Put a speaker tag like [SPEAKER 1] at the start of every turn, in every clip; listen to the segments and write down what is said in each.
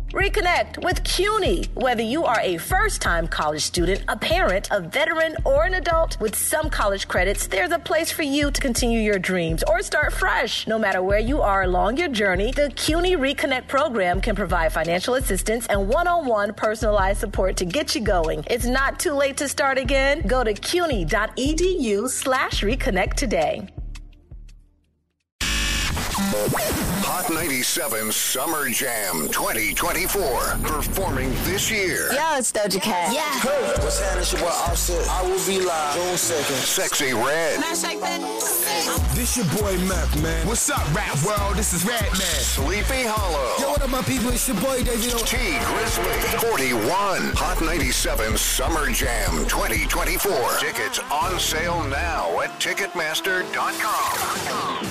[SPEAKER 1] Reconnect with CUNY. Whether you are a first-time college student, a parent, a veteran, or an adult, with some college credits, there's a place for you to continue your dreams or start fresh. No matter where you are along your journey, the CUNY Reconnect program can provide financial assistance and one-on-one personalized support to get you going. It's not too late to start again. Go to cuny.edu/reconnect today.
[SPEAKER 2] Hot 97 Summer Jam 2024. Performing this year.
[SPEAKER 3] Yo, it's Doja Cat.
[SPEAKER 4] Yeah. Hey, what's happening? It's your boy Offset. I will be live June 2nd.
[SPEAKER 2] Sexy Red.
[SPEAKER 5] This your boy Mac, man. What's up, rap world? This is Red Man.
[SPEAKER 2] Sleepy Hollow.
[SPEAKER 5] Yo, what up, my people? It's your boy David.
[SPEAKER 2] T Grizzly. 41. Hot 97 Summer Jam 2024. Tickets on sale now at Ticketmaster.com.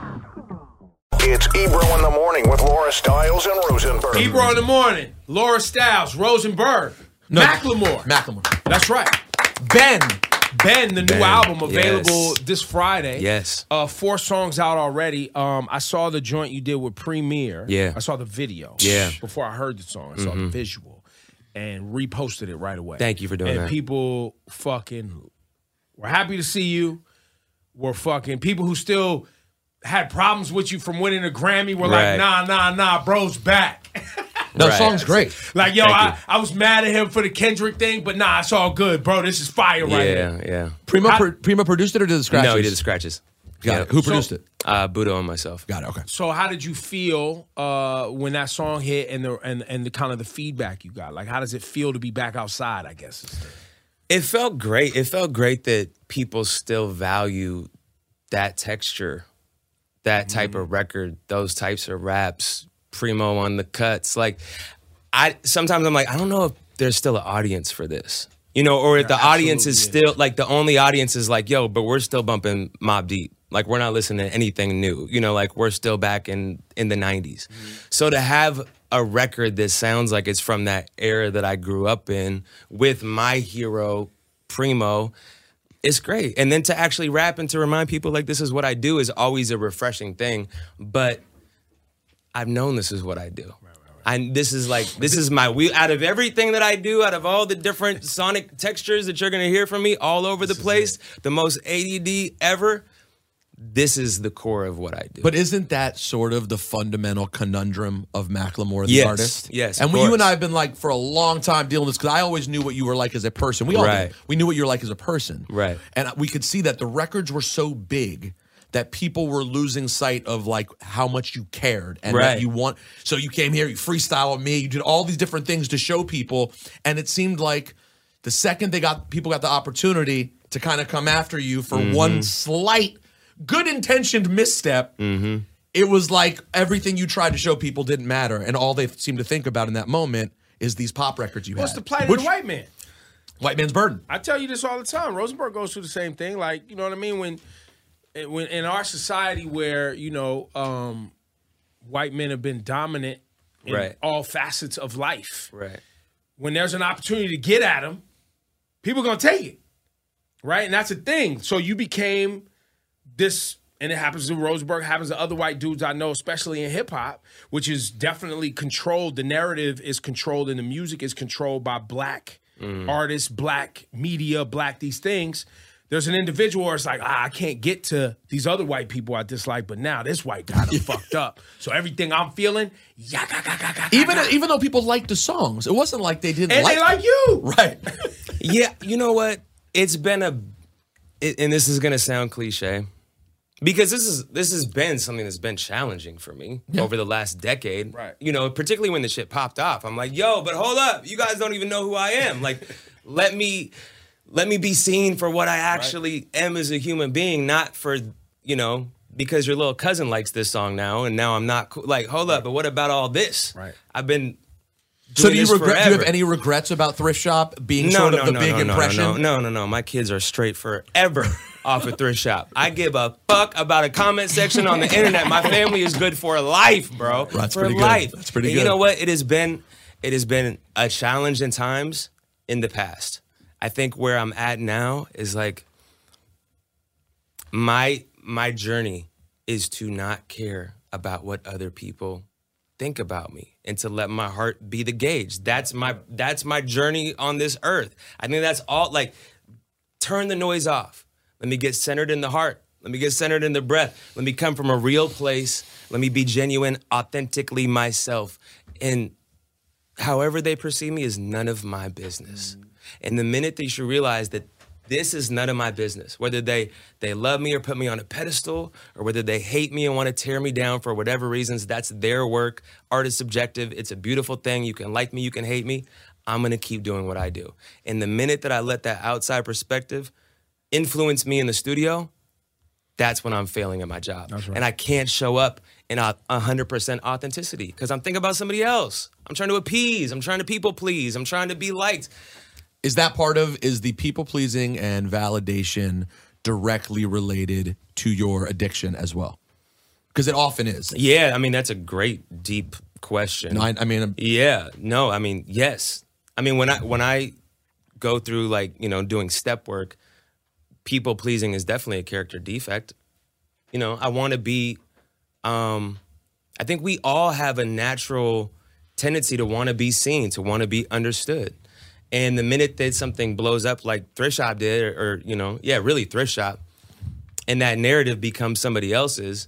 [SPEAKER 2] It's Ebro in the Morning with Laura Stiles and Rosenberg.
[SPEAKER 6] Ebro in the Morning, Laura Stiles, Rosenberg,
[SPEAKER 7] No,
[SPEAKER 6] Macklemore. That's right. Ben, the new album available this Friday.
[SPEAKER 7] Yes.
[SPEAKER 6] 4 songs out already. I saw the joint you did with Premier.
[SPEAKER 7] Yeah.
[SPEAKER 6] I saw the video.
[SPEAKER 7] Yeah.
[SPEAKER 6] Before I heard the song, I saw the visual and reposted it right away.
[SPEAKER 7] Thank you for doing that.
[SPEAKER 6] And people fucking were happy to see you. Were fucking people who still had problems with you from winning a Grammy were like, nah, bro's back.
[SPEAKER 7] That song's great.
[SPEAKER 6] Like, yo, I was mad at him for the Kendrick thing, but nah, it's all good, bro. This is fire right now.
[SPEAKER 7] Yeah.
[SPEAKER 8] Primo produced it or did the scratches?
[SPEAKER 7] No, he did the scratches.
[SPEAKER 8] Got it. Who produced it?
[SPEAKER 7] Budo and myself.
[SPEAKER 8] Got it. Okay.
[SPEAKER 6] So how did you feel when that song hit and the kind of the feedback you got? Like, how does it feel to be back outside, I guess?
[SPEAKER 7] It felt great. It felt great that people still value that texture, that type of record, those types of raps, Primo on the cuts. Like, sometimes I'm like, I don't know if there's still an audience for this. You know, or if the audience is still, like, the only audience is like, yo, but we're still bumping Mobb Deep. Like, we're not listening to anything new. You know, like, we're still back in the 90s. So to have a record that sounds like it's from that era that I grew up in with my hero, Primo, it's great. And then to actually rap and to remind people, like, this is what I do is always a refreshing thing. But I've known this is what I do. This is my wheel. Out of everything that I do, out of all the different sonic textures that you're going to hear from me all over the place, the most ADD ever, this is the core of what I do.
[SPEAKER 8] But isn't that sort of the fundamental conundrum of Macklemore, the artist?
[SPEAKER 7] Yes,
[SPEAKER 8] and you and I have been like for a long time dealing with this because I always knew what you were like as a person. We all did. We knew what you were like as a person.
[SPEAKER 7] Right.
[SPEAKER 8] And we could see that the records were so big that people were losing sight of like how much you cared and that you want. So you came here, you freestyle with me, you did all these different things to show people. And it seemed like the second people got the opportunity to kind of come after you for one slight good-intentioned misstep, it was like everything you tried to show people didn't matter, and all they seemed to think about in that moment is these pop records you had.
[SPEAKER 6] What's the plight of the white man?
[SPEAKER 8] White man's burden.
[SPEAKER 6] I tell you this all the time. Rosenberg goes through the same thing. Like, you know what I mean? When in our society where, you know, white men have been dominant in all facets of life, when there's an opportunity to get at them, people are going to take it, right? And that's a thing. So you became this, and it happens to Rosenberg, happens to other white dudes I know, especially in hip-hop, which is definitely controlled. The narrative is controlled and the music is controlled by black artists, black media, black these things. There's an individual where it's like, I can't get to these other white people I dislike, but now this white guy done fucked up. So everything I'm feeling,
[SPEAKER 8] even though people liked the songs, it wasn't like they didn't
[SPEAKER 6] and
[SPEAKER 8] like
[SPEAKER 6] they like you.
[SPEAKER 8] Right.
[SPEAKER 7] Yeah, you know what? It's been and this is going to sound cliche, because this has been something that's been challenging for me over the last decade.
[SPEAKER 6] Right.
[SPEAKER 7] You know, particularly when the shit popped off. I'm like, yo, but hold up. You guys don't even know who I am. Like, let me be seen for what I actually am as a human being, not for, you know, because your little cousin likes this song now, and now I'm not cool. Like, hold up, but what about all this?
[SPEAKER 6] Right.
[SPEAKER 7] I've been
[SPEAKER 8] So do you
[SPEAKER 7] forever.
[SPEAKER 8] do you have any regrets about Thrift Shop being sort of the big impression?
[SPEAKER 7] No. My kids are straight forever off of Thrift Shop. I give a fuck about a comment section on the internet. My family is good for life, bro.
[SPEAKER 8] That's
[SPEAKER 7] for
[SPEAKER 8] pretty
[SPEAKER 7] life.
[SPEAKER 8] good. That's pretty
[SPEAKER 7] and
[SPEAKER 8] good.
[SPEAKER 7] You know what? It has been a challenge in times in the past. I think where I'm at now is like my journey is to not care about what other people think about me and to let my heart be the gauge. That's my journey on this earth. I think that's all. Like, turn the noise off. Let me get centered in the heart. Let me get centered in the breath. Let me come from a real place. Let me be genuine, authentically myself. And however they perceive me is none of my business. And the minute that you should realize that this is none of my business, whether they love me or put me on a pedestal, or whether they hate me and want to tear me down for whatever reasons, that's their work. Art is subjective. It's a beautiful thing. You can like me, you can hate me. I'm going to keep doing what I do. And the minute that I let that outside perspective influence me in the studio, that's when I'm failing at my job. That's right. And I can't show up in 100% authenticity because I'm thinking about somebody else. I'm trying to appease. I'm trying to people please. I'm trying to be liked.
[SPEAKER 8] Is the people pleasing and validation directly related to your addiction as well? Because it often is.
[SPEAKER 7] Yeah, I mean, that's a great, deep question.
[SPEAKER 8] No,
[SPEAKER 7] yes. I mean, when I go through, like, doing step work, people pleasing is definitely a character defect. I want to be, I think we all have a natural tendency to want to be seen, to want to be understood. And the minute that something blows up like Thrift Shop did, or really Thrift Shop, and that narrative becomes somebody else's,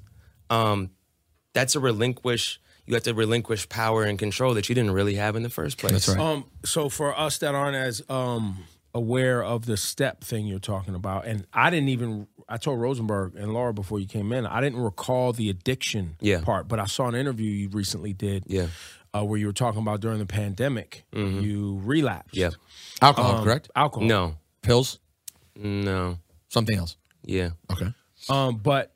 [SPEAKER 7] that's you have to relinquish power and control that you didn't really have in the first place.
[SPEAKER 8] That's right.
[SPEAKER 6] So for us that aren't as aware of the step thing you're talking about, and I told Rosenberg and Laura before you came in, I didn't recall the addiction part, but I saw an interview you recently did where you were talking about during the pandemic, you relapsed.
[SPEAKER 7] Yeah.
[SPEAKER 8] Alcohol, correct?
[SPEAKER 6] Alcohol.
[SPEAKER 7] No.
[SPEAKER 8] Pills?
[SPEAKER 7] No.
[SPEAKER 8] Something else?
[SPEAKER 7] Yeah.
[SPEAKER 8] Okay.
[SPEAKER 6] But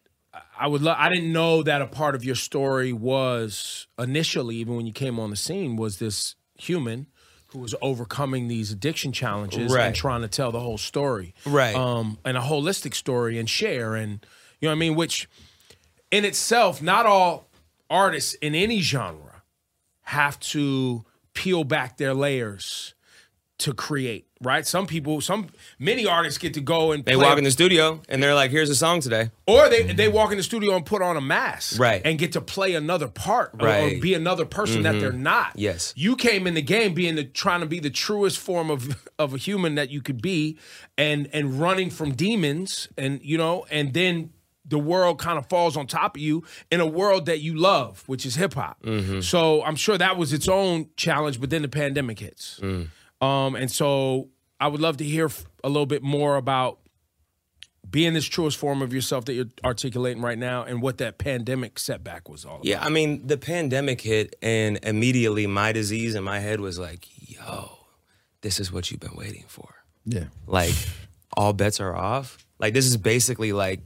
[SPEAKER 6] I didn't know that a part of your story was initially, even when you came on the scene, was this human who was overcoming these addiction challenges and trying to tell the whole story.
[SPEAKER 7] Right.
[SPEAKER 6] And a holistic story and share. And, you know what I mean? Which in itself, not all artists in any genre have to peel back their layers to create, right? Many artists get to go and
[SPEAKER 7] they walk in the studio and they're like, here's a song today.
[SPEAKER 6] Or they walk in the studio and put on a mask.
[SPEAKER 7] Right.
[SPEAKER 6] And get to play another part
[SPEAKER 7] right.
[SPEAKER 6] or be another person that they're not.
[SPEAKER 7] Yes.
[SPEAKER 6] You came in the game trying to be the truest form of a human that you could be and running from demons and then the world kind of falls on top of you in a world that you love, which is hip hop. So I'm sure that was its own challenge, but then the pandemic hits. And so I would love to hear a little bit more about being this truest form of yourself that you're articulating right now and what that pandemic setback was all about.
[SPEAKER 7] Yeah, I mean, the pandemic hit and immediately my disease in my head was like, yo, this is what you've been waiting for.
[SPEAKER 8] Yeah.
[SPEAKER 7] Like, all bets are off. Like, this is basically like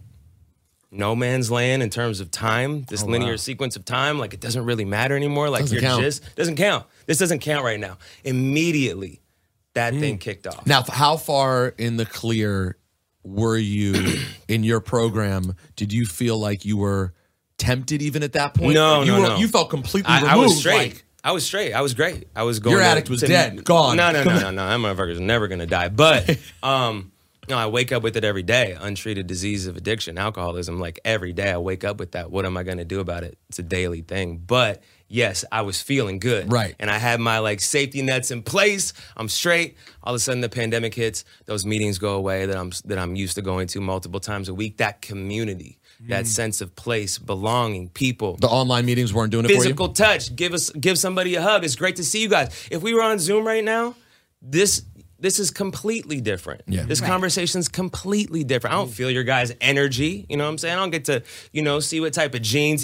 [SPEAKER 7] no man's land in terms of time, this linear sequence of time. Like, it doesn't really matter anymore. Like, doesn't count. This doesn't count right now. Immediately, that thing kicked off.
[SPEAKER 8] Now, how far in the clear were you in your program? Did you feel like you were tempted even at that point?
[SPEAKER 7] No.
[SPEAKER 8] You felt completely removed.
[SPEAKER 7] I was straight. I was straight. I was great. I was going.
[SPEAKER 8] Your addict was dead, gone.
[SPEAKER 7] No. That motherfucker's never gonna die. But no, I wake up with it every day. Untreated disease of addiction, alcoholism. Like, every day I wake up with that. What am I gonna do about it? It's a daily thing. But yes, I was feeling good.
[SPEAKER 8] Right.
[SPEAKER 7] And I had my safety nets in place. I'm straight. All of a sudden the pandemic hits. Those meetings go away that I'm used to going to multiple times a week. That community, that sense of place, belonging, people.
[SPEAKER 8] The online meetings weren't doing it for you?
[SPEAKER 7] Physical touch. Give somebody a hug. It's great to see you guys. If we were on Zoom right now, this is completely different.
[SPEAKER 8] Yeah.
[SPEAKER 7] This conversation's completely different. I don't feel your guys' energy. You know what I'm saying? I don't get to, see what type of jeans,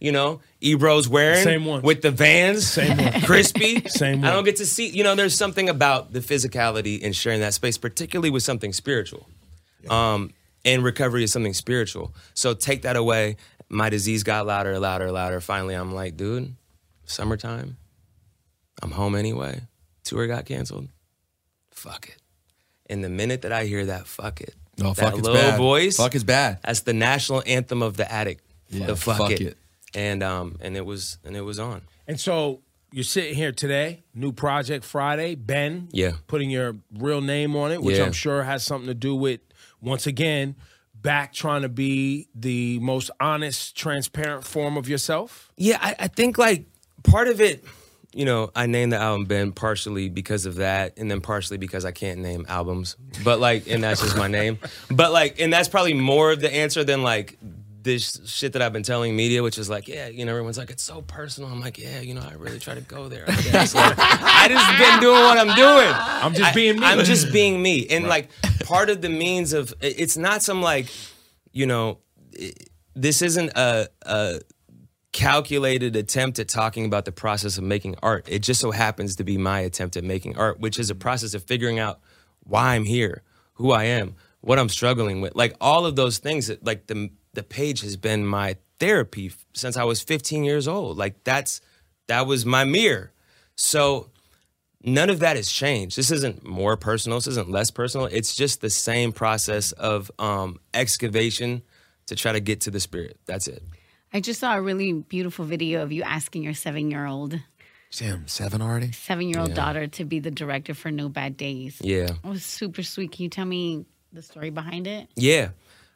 [SPEAKER 7] Ebro's wearing.
[SPEAKER 6] Same one.
[SPEAKER 7] With the Vans.
[SPEAKER 6] Same one.
[SPEAKER 7] Crispy.
[SPEAKER 6] Same one.
[SPEAKER 7] I don't get to see, there's something about the physicality and sharing that space, particularly with something spiritual. Yeah. And recovery is something spiritual. So take that away. My disease got louder. Finally, I'm like, dude, summertime. I'm home anyway. Tour got canceled. Fuck it. And the minute that I hear that fuck it,
[SPEAKER 8] that
[SPEAKER 7] fuck
[SPEAKER 8] little
[SPEAKER 7] bad. Voice,
[SPEAKER 8] fuck is bad.
[SPEAKER 7] That's the national anthem of the addict.
[SPEAKER 8] Yeah,
[SPEAKER 7] the fuck it. And it was on.
[SPEAKER 6] And so you're sitting here today, new project Friday, Ben.
[SPEAKER 7] Yeah.
[SPEAKER 6] Putting your real name on it, which
[SPEAKER 7] Yeah.
[SPEAKER 6] I'm sure has something to do with, once again, back trying to be the most honest, transparent form of yourself.
[SPEAKER 7] Yeah, I think part of it, you know, I named the album Ben partially because of that, and then partially because I can't name albums. But like, and that's just my name. But like, and that's probably more of the answer than like this shit that I've been telling media, which is like, yeah, you know, everyone's like, it's so personal. I'm like, yeah, you know, I really try to go there. I guess. Like, I just been doing what I'm doing.
[SPEAKER 6] I'm just being me.
[SPEAKER 7] I'm just being me. And like, part of the means of, it's not some like, you know, this isn't a calculated attempt at talking about the process of making art. It just so happens to be my attempt at making art, which is a process of figuring out why I'm here, who I am, what I'm struggling with. Like all of those things that like the page has been my therapy since I was 15 years old. Like that was my mirror. So none of that has changed. This isn't more personal. This isn't less personal. It's just the same process of excavation to try to get to the spirit. That's it.
[SPEAKER 3] I just saw a really beautiful video of you asking your 7-year-old.
[SPEAKER 8] Damn, 7 already?
[SPEAKER 3] 7-year-old daughter to be the director for No Bad Days.
[SPEAKER 7] Yeah.
[SPEAKER 3] It was super sweet. Can you tell me the story behind it?
[SPEAKER 7] Yeah.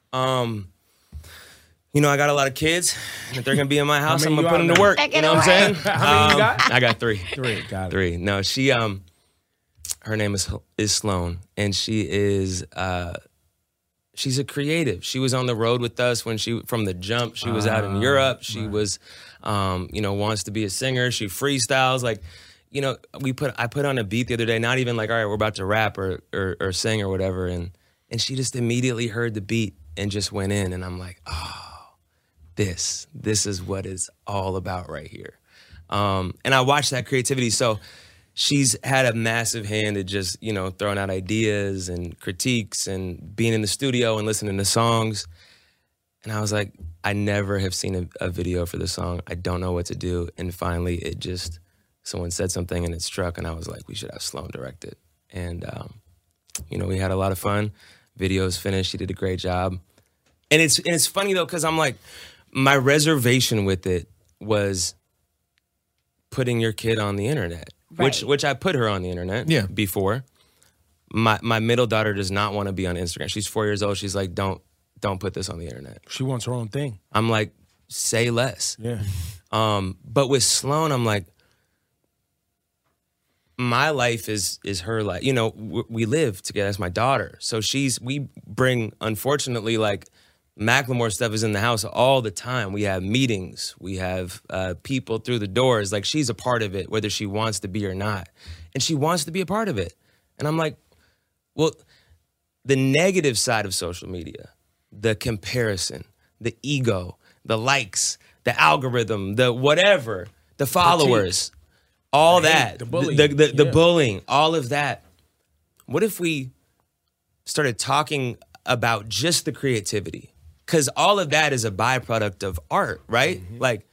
[SPEAKER 7] You know, I got a lot of kids. If they're going to be in my house, I'm going to put them to work. You know what I'm saying?
[SPEAKER 6] How many you got?
[SPEAKER 7] I got 3.
[SPEAKER 6] 3, got it.
[SPEAKER 7] 3. No, she, her name is Sloan, and she is, she's a creative. She was on the road with us from the jump. She was out in Europe. She was, you know, wants to be a singer. She freestyles. Like, you know, I put on a beat the other day, not even like, all right, we're about to rap or sing or whatever. And she just immediately heard the beat and just went in. And I'm like, oh, this is what it's all about right here. And I watched that creativity. So she's had a massive hand at just, you know, throwing out ideas and critiques and being in the studio and listening to songs. And I was like, I never have seen a video for the song. I don't know what to do. And finally, someone said something and it struck, and I was like, we should have Sloan direct it. And, you know, we had a lot of fun. Video's finished. She did a great job. And it's funny, though, because I'm like, my reservation with it was putting your kid on the internet. Right. Which I put her on the internet before. My middle daughter does not want to be on Instagram. She's 4 years old. She's like, don't put this on the internet.
[SPEAKER 6] She wants her own thing.
[SPEAKER 7] I'm like, say less.
[SPEAKER 6] Yeah.
[SPEAKER 7] But with Sloan, I'm like, my life is her life. You know, we live together. That's my daughter. So we bring, unfortunately, like, Macklemore stuff is in the house all the time. We have meetings. We have people through the doors. Like, she's a part of it, whether she wants to be or not. And she wants to be a part of it. And I'm like, well, the negative side of social media, the comparison, the ego, the likes, the algorithm, the whatever, the followers, all that, the bullying, the bullying, all of that. What if we started talking about just the creativity? Because all of that is a byproduct of art, right? Mm-hmm. Like,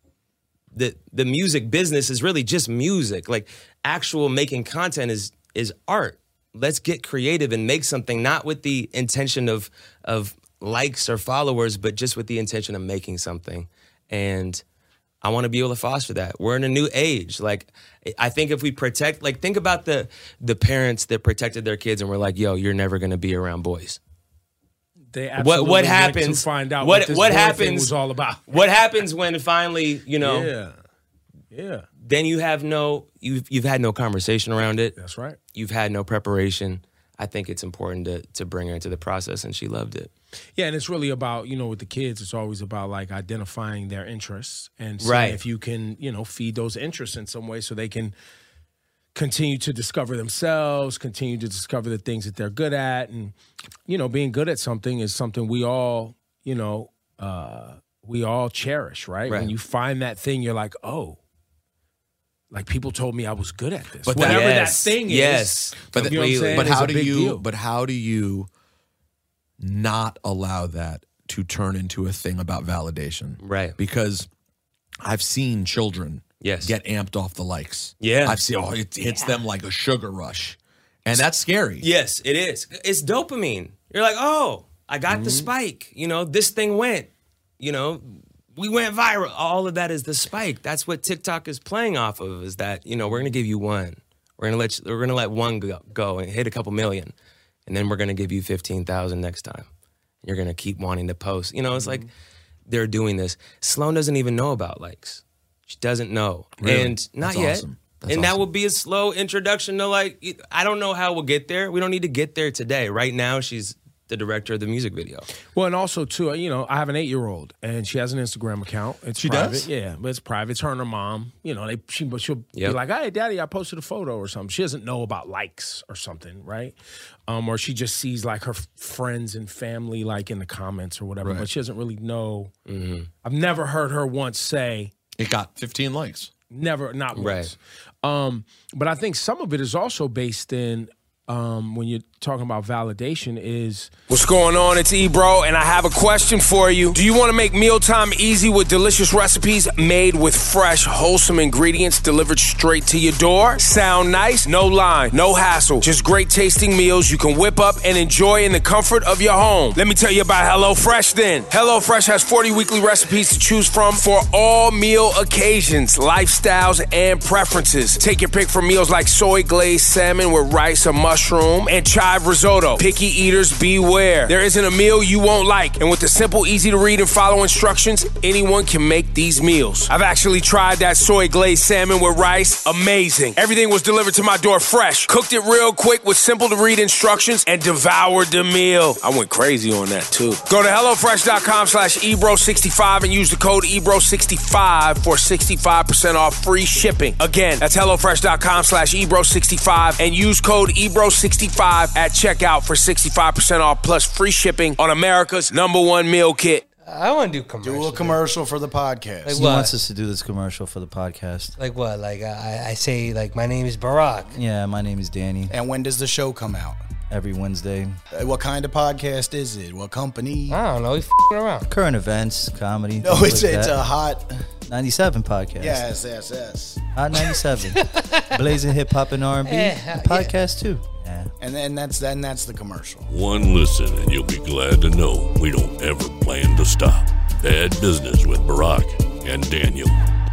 [SPEAKER 7] the music business is really just music. Like, actual making content is art. Let's get creative and make something, not with the intention of likes or followers, but just with the intention of making something. And I want to be able to foster that. We're in a new age. Like, I think if we protect, like, think about the parents that protected their kids and were like, yo, you're never going to be around boys.
[SPEAKER 6] They absolutely
[SPEAKER 7] what happens
[SPEAKER 6] to find out what this
[SPEAKER 7] happens
[SPEAKER 6] thing was all about.
[SPEAKER 7] What happens when finally, you know,
[SPEAKER 6] yeah.
[SPEAKER 7] Then you've had no conversation around it.
[SPEAKER 6] That's right.
[SPEAKER 7] You've had no preparation. I think it's important to bring her into the process, and she loved it.
[SPEAKER 6] Yeah, and it's really about, you know, with the kids, it's always about like identifying their interests and seeing if you can, you know, feed those interests in some way so they can continue to discover themselves, continue to discover the things that they're good at. And, you know, being good at something is something we all, you know, we all cherish, right? When you find that thing, you're like, oh, like, people told me I was good at this. But whatever that thing is.
[SPEAKER 8] But, you know but how do you not allow that to turn into a thing about validation?
[SPEAKER 7] Right.
[SPEAKER 8] Because I've seen children get amped off the likes.
[SPEAKER 7] Yeah.
[SPEAKER 8] I've seen, it hits them like a sugar rush. And that's scary.
[SPEAKER 7] Yes, it is. It's dopamine. You're like, oh, I got the spike. You know, this thing went. You know, we went viral. All of that is the spike. That's what TikTok is playing off of, is that, you know, we're going to give you one. We're going to let one go and hit a couple million. And then we're going to give you 15,000 next time. You're going to keep wanting to post. You know, it's like they're doing this. Sloan doesn't even know about likes. She doesn't know.
[SPEAKER 8] Really?
[SPEAKER 7] And not
[SPEAKER 8] That's
[SPEAKER 7] yet.
[SPEAKER 8] awesome. That's
[SPEAKER 7] and that
[SPEAKER 8] awesome.
[SPEAKER 7] will be a slow introduction to like, I don't know how we'll get there. We don't need to get there today. Right now, she's the director of the music video.
[SPEAKER 6] Well, and also too, you know, I have an 8-year-old, and she has an Instagram account. It's
[SPEAKER 8] She
[SPEAKER 6] private.
[SPEAKER 8] does?
[SPEAKER 6] Yeah, but it's private. It's her and her mom. You know, she'll be like, "Hey, Daddy, I posted a photo or something." She doesn't know about likes or something, right? Or she just sees like her friends and family like in the comments or whatever,
[SPEAKER 8] Right.
[SPEAKER 6] but she doesn't really know. I've never heard her once say,
[SPEAKER 8] It got 15 likes.
[SPEAKER 6] never, not
[SPEAKER 7] Right.
[SPEAKER 6] once. But I think some of it is also based in when you're talking about validation is... What's going on? It's Ebro, and I have a question for you. Do you want to make mealtime easy with delicious recipes made with fresh, wholesome ingredients delivered straight to your door? Sound nice? No line, no hassle. Just great tasting meals you can whip up and enjoy in the comfort of your home. Let me tell you about HelloFresh then. HelloFresh has 40 weekly recipes to choose from for all meal occasions, lifestyles, and preferences. Take your pick from meals like soy glazed salmon with rice or mushroom and chive risotto. Picky eaters beware. There isn't a meal you won't like. And with the simple, easy to read and follow instructions, anyone can make these meals. I've actually tried that soy glazed salmon with rice. Amazing. Everything was delivered to my door fresh. Cooked it real quick with simple to read instructions and devoured the meal. I went crazy on that too. Go to HelloFresh.com/Ebro65 and use the code Ebro65 for 65% off free shipping. Again, that's HelloFresh.com/Ebro65 and use code Ebro65 at checkout for 65% off plus free shipping on America's #1 meal kit.
[SPEAKER 9] I want to do commercial.
[SPEAKER 10] Do a commercial for the podcast.
[SPEAKER 9] Like
[SPEAKER 11] He wants us to do this commercial for the podcast.
[SPEAKER 9] Like what? Like I say, like, my name is Barack.
[SPEAKER 11] Yeah, my name is Danny.
[SPEAKER 10] And when does the show come out?
[SPEAKER 11] Every Wednesday.
[SPEAKER 10] What kind of podcast is it? What company?
[SPEAKER 9] I don't know. He's f***ing around.
[SPEAKER 11] Current events, comedy.
[SPEAKER 10] No,
[SPEAKER 11] things like
[SPEAKER 10] it's
[SPEAKER 11] that.
[SPEAKER 10] a hot
[SPEAKER 11] 97 podcast.
[SPEAKER 10] Yes.
[SPEAKER 11] Hot 97. Blazing hip hop and R&B.
[SPEAKER 9] Yeah,
[SPEAKER 11] Podcast too. Yeah.
[SPEAKER 10] And then that's the commercial.
[SPEAKER 12] One listen and you'll be glad to know we don't ever plan to stop. Bad Business with Barack and Daniel.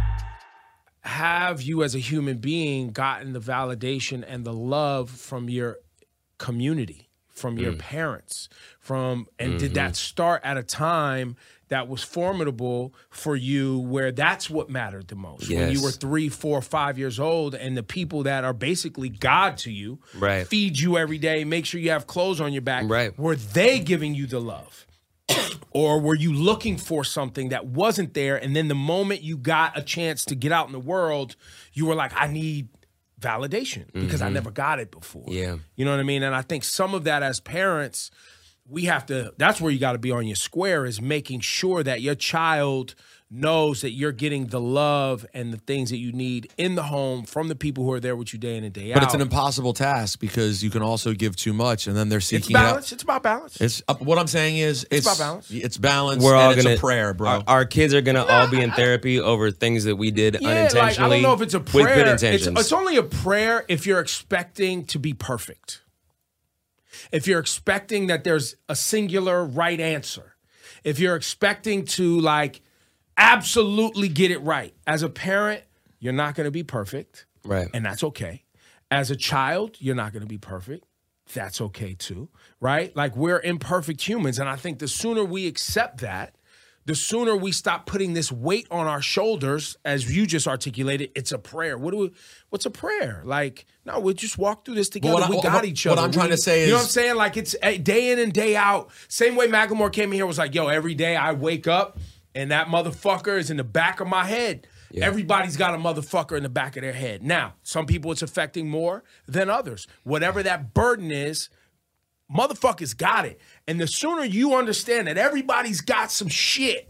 [SPEAKER 6] Have you as a human being gotten the validation and the love from your community, from your parents, did that start at a time that was formidable for you where that's what mattered the most? When you
[SPEAKER 7] Yes.
[SPEAKER 6] were 3, 4, 5 years old and the people that are basically God to you,
[SPEAKER 7] Right.
[SPEAKER 6] feed you every day, make sure you have clothes on your back,
[SPEAKER 7] Right.
[SPEAKER 6] were they giving you the love? Or were you looking for something that wasn't there, and then the moment you got a chance to get out in the world, you were like, I need validation because I never got it before.
[SPEAKER 7] Yeah.
[SPEAKER 6] You know what I mean? And I think some of that as parents, that's where you got to be on your square, is making sure that your child knows that you're getting the love and the things that you need in the home from the people who are there with you day in and day out.
[SPEAKER 8] But it's an impossible task because you can also give too much and then they're seeking
[SPEAKER 6] balance.
[SPEAKER 8] it out.
[SPEAKER 6] It's about balance.
[SPEAKER 8] What I'm saying is it's
[SPEAKER 6] about balance.
[SPEAKER 8] It's balance.
[SPEAKER 7] We're all
[SPEAKER 8] and
[SPEAKER 7] gonna
[SPEAKER 8] it's a prayer, bro.
[SPEAKER 7] Our kids are gonna all be in therapy over things that we did unintentionally.
[SPEAKER 6] Like, I don't know if it's a
[SPEAKER 7] with
[SPEAKER 6] prayer.
[SPEAKER 7] good intentions.
[SPEAKER 6] It's only a prayer if you're expecting to be perfect. If you're expecting that there's a singular right answer. If you're expecting to absolutely get it right. As a parent, you're not going to be perfect.
[SPEAKER 7] Right.
[SPEAKER 6] And that's okay. As a child, you're not going to be perfect. That's okay too. Right? Like, we're imperfect humans. And I think the sooner we accept that, the sooner we stop putting this weight on our shoulders, as you just articulated, it's a prayer. What's a prayer? Like, no, we'll just walk through this together. We got each other.
[SPEAKER 8] What I'm trying to say is,
[SPEAKER 6] you know what I'm saying? Like, it's day in and day out. Same way Macklemore came in here, was like, yo, every day I wake up and that motherfucker is in the back of my head. Yeah. Everybody's got a motherfucker in the back of their head. Now, some people it's affecting more than others. Whatever that burden is, motherfuckers got it. And the sooner you understand that everybody's got some shit,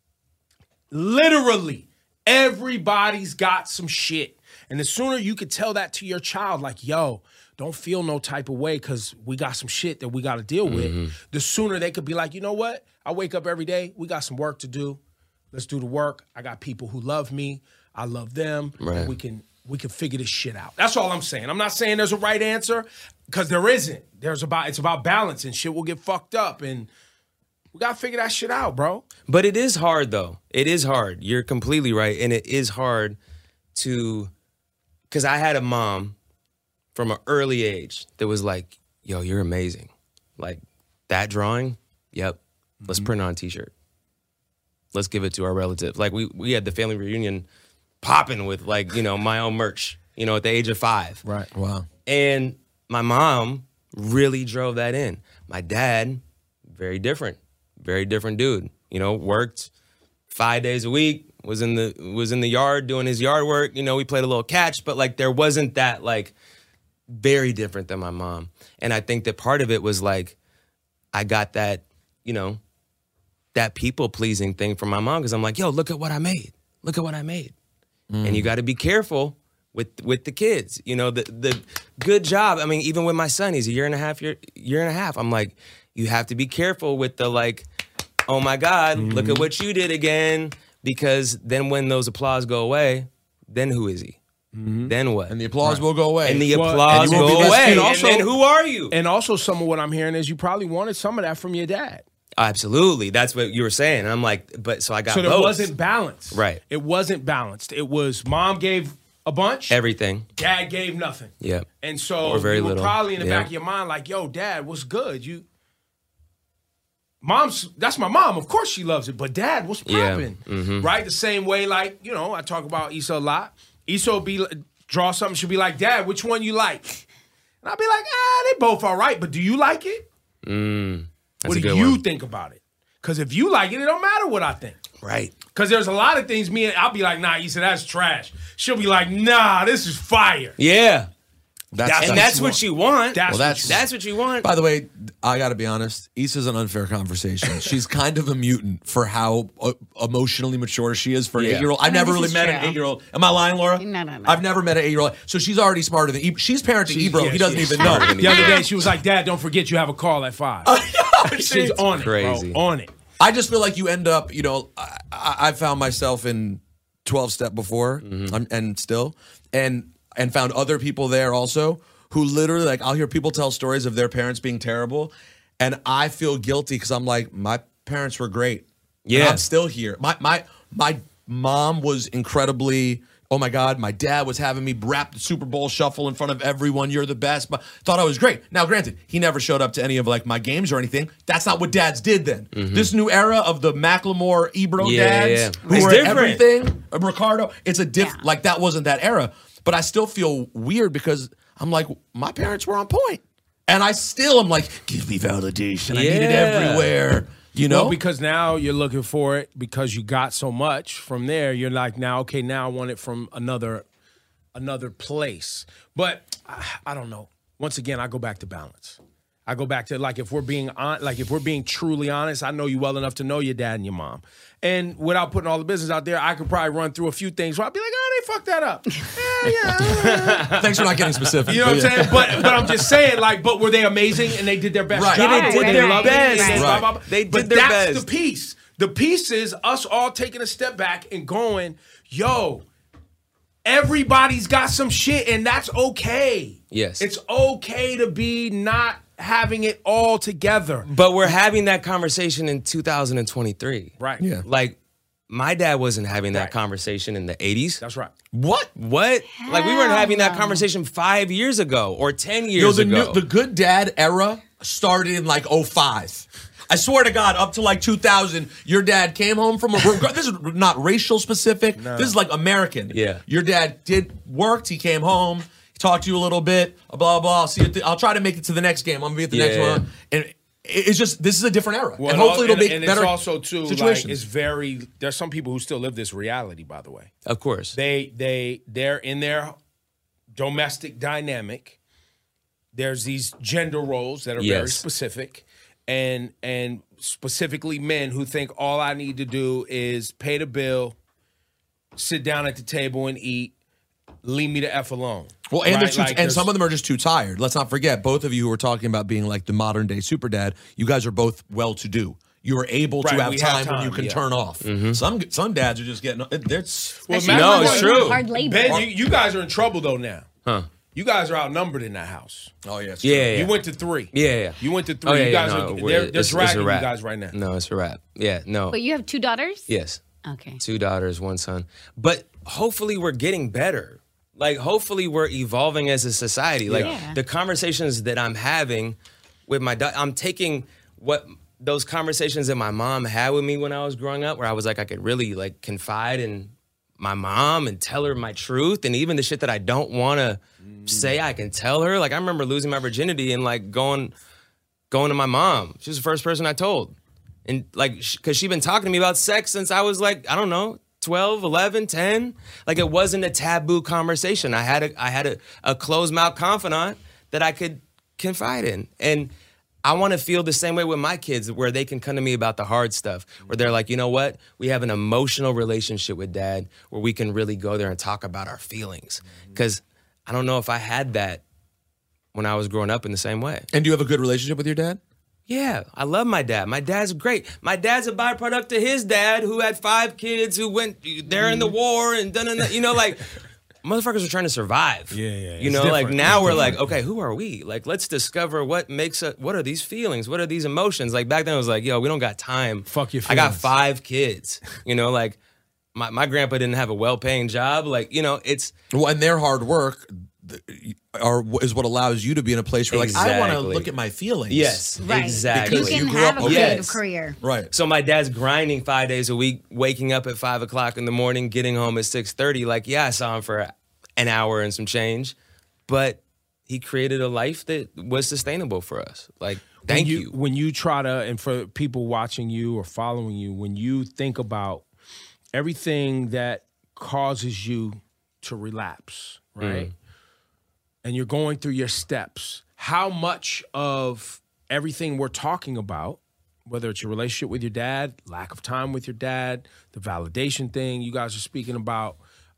[SPEAKER 6] literally, everybody's got some shit. And the sooner you could tell that to your child, like, yo, don't feel no type of way because we got some shit that we got to deal with, the sooner they could be like, you know what? I wake up every day. We got some work to do. Let's do the work. I got people who love me. I love them.
[SPEAKER 7] Right.
[SPEAKER 6] And we can figure this shit out. That's all I'm saying. I'm not saying there's a right answer because there isn't. It's about balance, and shit will get fucked up, and we got to figure that shit out, bro.
[SPEAKER 7] But it is hard, though. It is hard. You're completely right. And it is hard because I had a mom from an early age that was like, yo, you're amazing. Like, that drawing, yep, let's print it on a t-shirt. Let's give it to our relatives. Like, we had the family reunion popping with like, my own merch, at the age of 5.
[SPEAKER 6] Right.
[SPEAKER 8] Wow.
[SPEAKER 7] And my mom really drove that in. My dad, very different dude. Worked 5 days a week, was in the yard doing his yard work. We played a little catch, but like there wasn't that like very different than my mom. And I think that part of it was like I got that, that people pleasing thing from my mom because I'm like, yo, look at what I made. Look at what I made. And you got to be careful with the kids. The good job. I mean, even with my son, he's a year and a half. I'm like, you have to be careful with the like, oh my God, look at what you did again. Because then when those applause go away, then who is he? Then what?
[SPEAKER 8] And the applause will go away.
[SPEAKER 7] And the applause go away. And also, and who are you?
[SPEAKER 6] And also some of what I'm hearing is you probably wanted some of that from your dad.
[SPEAKER 7] Absolutely. That's what you were saying. And I'm like, so I got both.
[SPEAKER 6] So there wasn't balance.
[SPEAKER 7] Right.
[SPEAKER 6] It wasn't balanced. It was mom gave a bunch.
[SPEAKER 7] Everything.
[SPEAKER 6] Dad gave nothing.
[SPEAKER 7] Yep.
[SPEAKER 6] And so
[SPEAKER 7] or very
[SPEAKER 6] you were
[SPEAKER 7] little.
[SPEAKER 6] probably in the back of your mind like, yo, Dad, what's good? That's my mom. Of course she loves it. But Dad, what's popping?
[SPEAKER 7] Yeah.
[SPEAKER 6] Right? The same way, like, I talk about Issa a lot. Issa will draw something. She'll be like, Dad, which one you like? And I'll be like, they both all right. But do you like it? What do you think about it? Because if you like it, it don't matter what I think.
[SPEAKER 7] Right.
[SPEAKER 6] Because there's a lot of things I'll be like, nah, Issa, that's trash. She'll be like, nah, this is fire.
[SPEAKER 7] Yeah.
[SPEAKER 8] That's
[SPEAKER 7] what you want.
[SPEAKER 6] That's
[SPEAKER 7] what you want.
[SPEAKER 8] By the way, I got to be honest. Issa's an unfair conversation. She's kind of a mutant for how emotionally mature she is for an 8-year-old. I've never really met an 8-year-old. Am I lying, Laura?
[SPEAKER 3] No.
[SPEAKER 8] I've never met an 8-year-old. So she's already smarter than She's parenting Ebro. He doesn't even know.
[SPEAKER 6] The other day, she was like, Dad, don't forget you have a call at 5. She's on it,
[SPEAKER 7] crazy.
[SPEAKER 6] Bro. On it.
[SPEAKER 8] I just feel like you end up, I found myself in 12-step before and still, and found other people there also who literally, like, I'll hear people tell stories of their parents being terrible, and I feel guilty because I'm like, my parents were great.
[SPEAKER 7] Yeah.
[SPEAKER 8] And I'm still here. My mom was incredibly, oh my God, my dad was having me rap the Super Bowl shuffle in front of everyone. You're the best. But thought I was great. Now, granted, he never showed up to any of like my games or anything. That's not what dads did then. This new era of the Macklemore, Ebro dads who
[SPEAKER 7] it's
[SPEAKER 8] were
[SPEAKER 7] different.
[SPEAKER 8] Everything, Ricardo, it's a different, like that wasn't that era. But I still feel weird because I'm like, my parents were on point. And I still am like, give me validation. I need it everywhere.
[SPEAKER 6] Well, because now you're looking for it because you got so much from there. You're like, now I want it from another place. But I don't know. Once again, I go back to balance. I go back to like if we're being truly honest, I know you well enough to know your dad and your mom. And without putting all the business out there, I could probably run through a few things where I'd be like, oh, they fucked that up.
[SPEAKER 8] Thanks for not getting specific.
[SPEAKER 6] You know what I'm saying? But I'm just saying, like, but were they amazing and they did their best job?
[SPEAKER 7] Yeah, they did their best.
[SPEAKER 6] Blah, blah, blah.
[SPEAKER 7] They did
[SPEAKER 6] but
[SPEAKER 7] their
[SPEAKER 6] that's
[SPEAKER 7] best.
[SPEAKER 6] the piece. The piece is us all taking a step back and going, yo, everybody's got some shit and that's okay.
[SPEAKER 7] Yes.
[SPEAKER 6] It's okay to be not having it all together.
[SPEAKER 7] But we're having that conversation in 2023.
[SPEAKER 6] Right.
[SPEAKER 8] Yeah.
[SPEAKER 7] Like, my dad wasn't having that conversation in the 80s.
[SPEAKER 6] That's right.
[SPEAKER 7] What? Like, we weren't having that conversation 5 years ago or 10 years ago.
[SPEAKER 8] The good dad era started in like 05. I swear to God, up to like 2000, your dad came home from this is not racial specific. No. This is like American.
[SPEAKER 7] Yeah.
[SPEAKER 8] Your dad worked, he came home, he talked to you a little bit, blah, blah. I'll see you I'll try to make it to the next game. I'm going to be at the next one. And it's just, this is a different era.
[SPEAKER 6] Well,
[SPEAKER 8] and hopefully it'll be
[SPEAKER 6] and
[SPEAKER 8] better
[SPEAKER 6] it's also, too,
[SPEAKER 8] situations.
[SPEAKER 6] like, there's some people who still live this reality, by the way.
[SPEAKER 7] Of course.
[SPEAKER 6] They're in their domestic dynamic. There's these gender roles that are very specific. And specifically men who think all I need to do is pay the bill, sit down at the table and eat, leave me the F alone.
[SPEAKER 8] Well, and,
[SPEAKER 6] right?
[SPEAKER 8] and some of them are just too tired. Let's not forget, both of you who are talking about being like the modern day super dad, you guys are both well-to-do. You are able to have time when you can turn off. Mm-hmm. Some dads are just getting, it's
[SPEAKER 7] true.
[SPEAKER 3] Hard labor.
[SPEAKER 6] Ben, you guys are in trouble though now.
[SPEAKER 7] Huh.
[SPEAKER 6] You guys are outnumbered in that house.
[SPEAKER 8] Oh, yeah.
[SPEAKER 7] Yeah.
[SPEAKER 6] You went to 3.
[SPEAKER 7] Yeah.
[SPEAKER 6] You went to 3.
[SPEAKER 7] Oh, yeah,
[SPEAKER 6] you guys
[SPEAKER 7] no,
[SPEAKER 6] they're dragging you guys right now.
[SPEAKER 7] No, it's a wrap. Yeah, no.
[SPEAKER 3] But you have 2 daughters?
[SPEAKER 7] Yes.
[SPEAKER 3] Okay.
[SPEAKER 7] 2 daughters, 1 son. But hopefully we're getting better. Like, hopefully we're evolving as a society. Like, the conversations that I'm having with my daughter, I'm taking those conversations that my mom had with me when I was growing up, where I was like, I could really, like, confide in my mom and tell her my truth, and even the shit that I don't want to say, I can tell her. Like I remember losing my virginity and like going to my mom. She was the first person I told, and like because she'd been talking to me about sex since I was like, I don't know, 12, 11, 10. Like it wasn't a taboo conversation. I had a closed mouth confidant that I could confide in, and I want to feel the same way with my kids, where they can come to me about the hard stuff, where they're like, you know what? We have an emotional relationship with Dad where we can really go there and talk about our feelings. Because I don't know if I had that when I was growing up in the same way.
[SPEAKER 8] And do you have a good relationship with your dad?
[SPEAKER 7] Yeah, I love my dad. My dad's great. My dad's a byproduct of his dad, who had 5 kids, who went there in the war and done, you know, like... Motherfuckers are trying to survive.
[SPEAKER 6] Yeah.
[SPEAKER 7] You know, like now we're like, okay, who are we? Like, let's discover what makes us, what are these feelings? What are these emotions? Like back then it was like, yo, we don't got time.
[SPEAKER 6] Fuck your feelings.
[SPEAKER 7] I got 5 kids. You know, like my grandpa didn't have a well-paying job. Like, you know, it's.
[SPEAKER 8] Well, and their hard work is what allows you to be in a place where like, I want to look at my feelings.
[SPEAKER 7] Yes,
[SPEAKER 3] right.
[SPEAKER 7] Exactly.
[SPEAKER 3] You can have a creative career.
[SPEAKER 8] Right.
[SPEAKER 7] So my dad's grinding 5 days a week, waking up at 5 o'clock in the morning, getting home at 6:30. Like, yeah, I saw him for an hour and some change, but he created a life that was sustainable for us. Like, thank you.
[SPEAKER 6] When you try to, and for people watching you or following you, when you think about everything that causes you to relapse, right? And you're going through your steps, how much of everything we're talking about, whether it's your relationship with your dad, lack of time with your dad, the validation thing you guys are speaking about,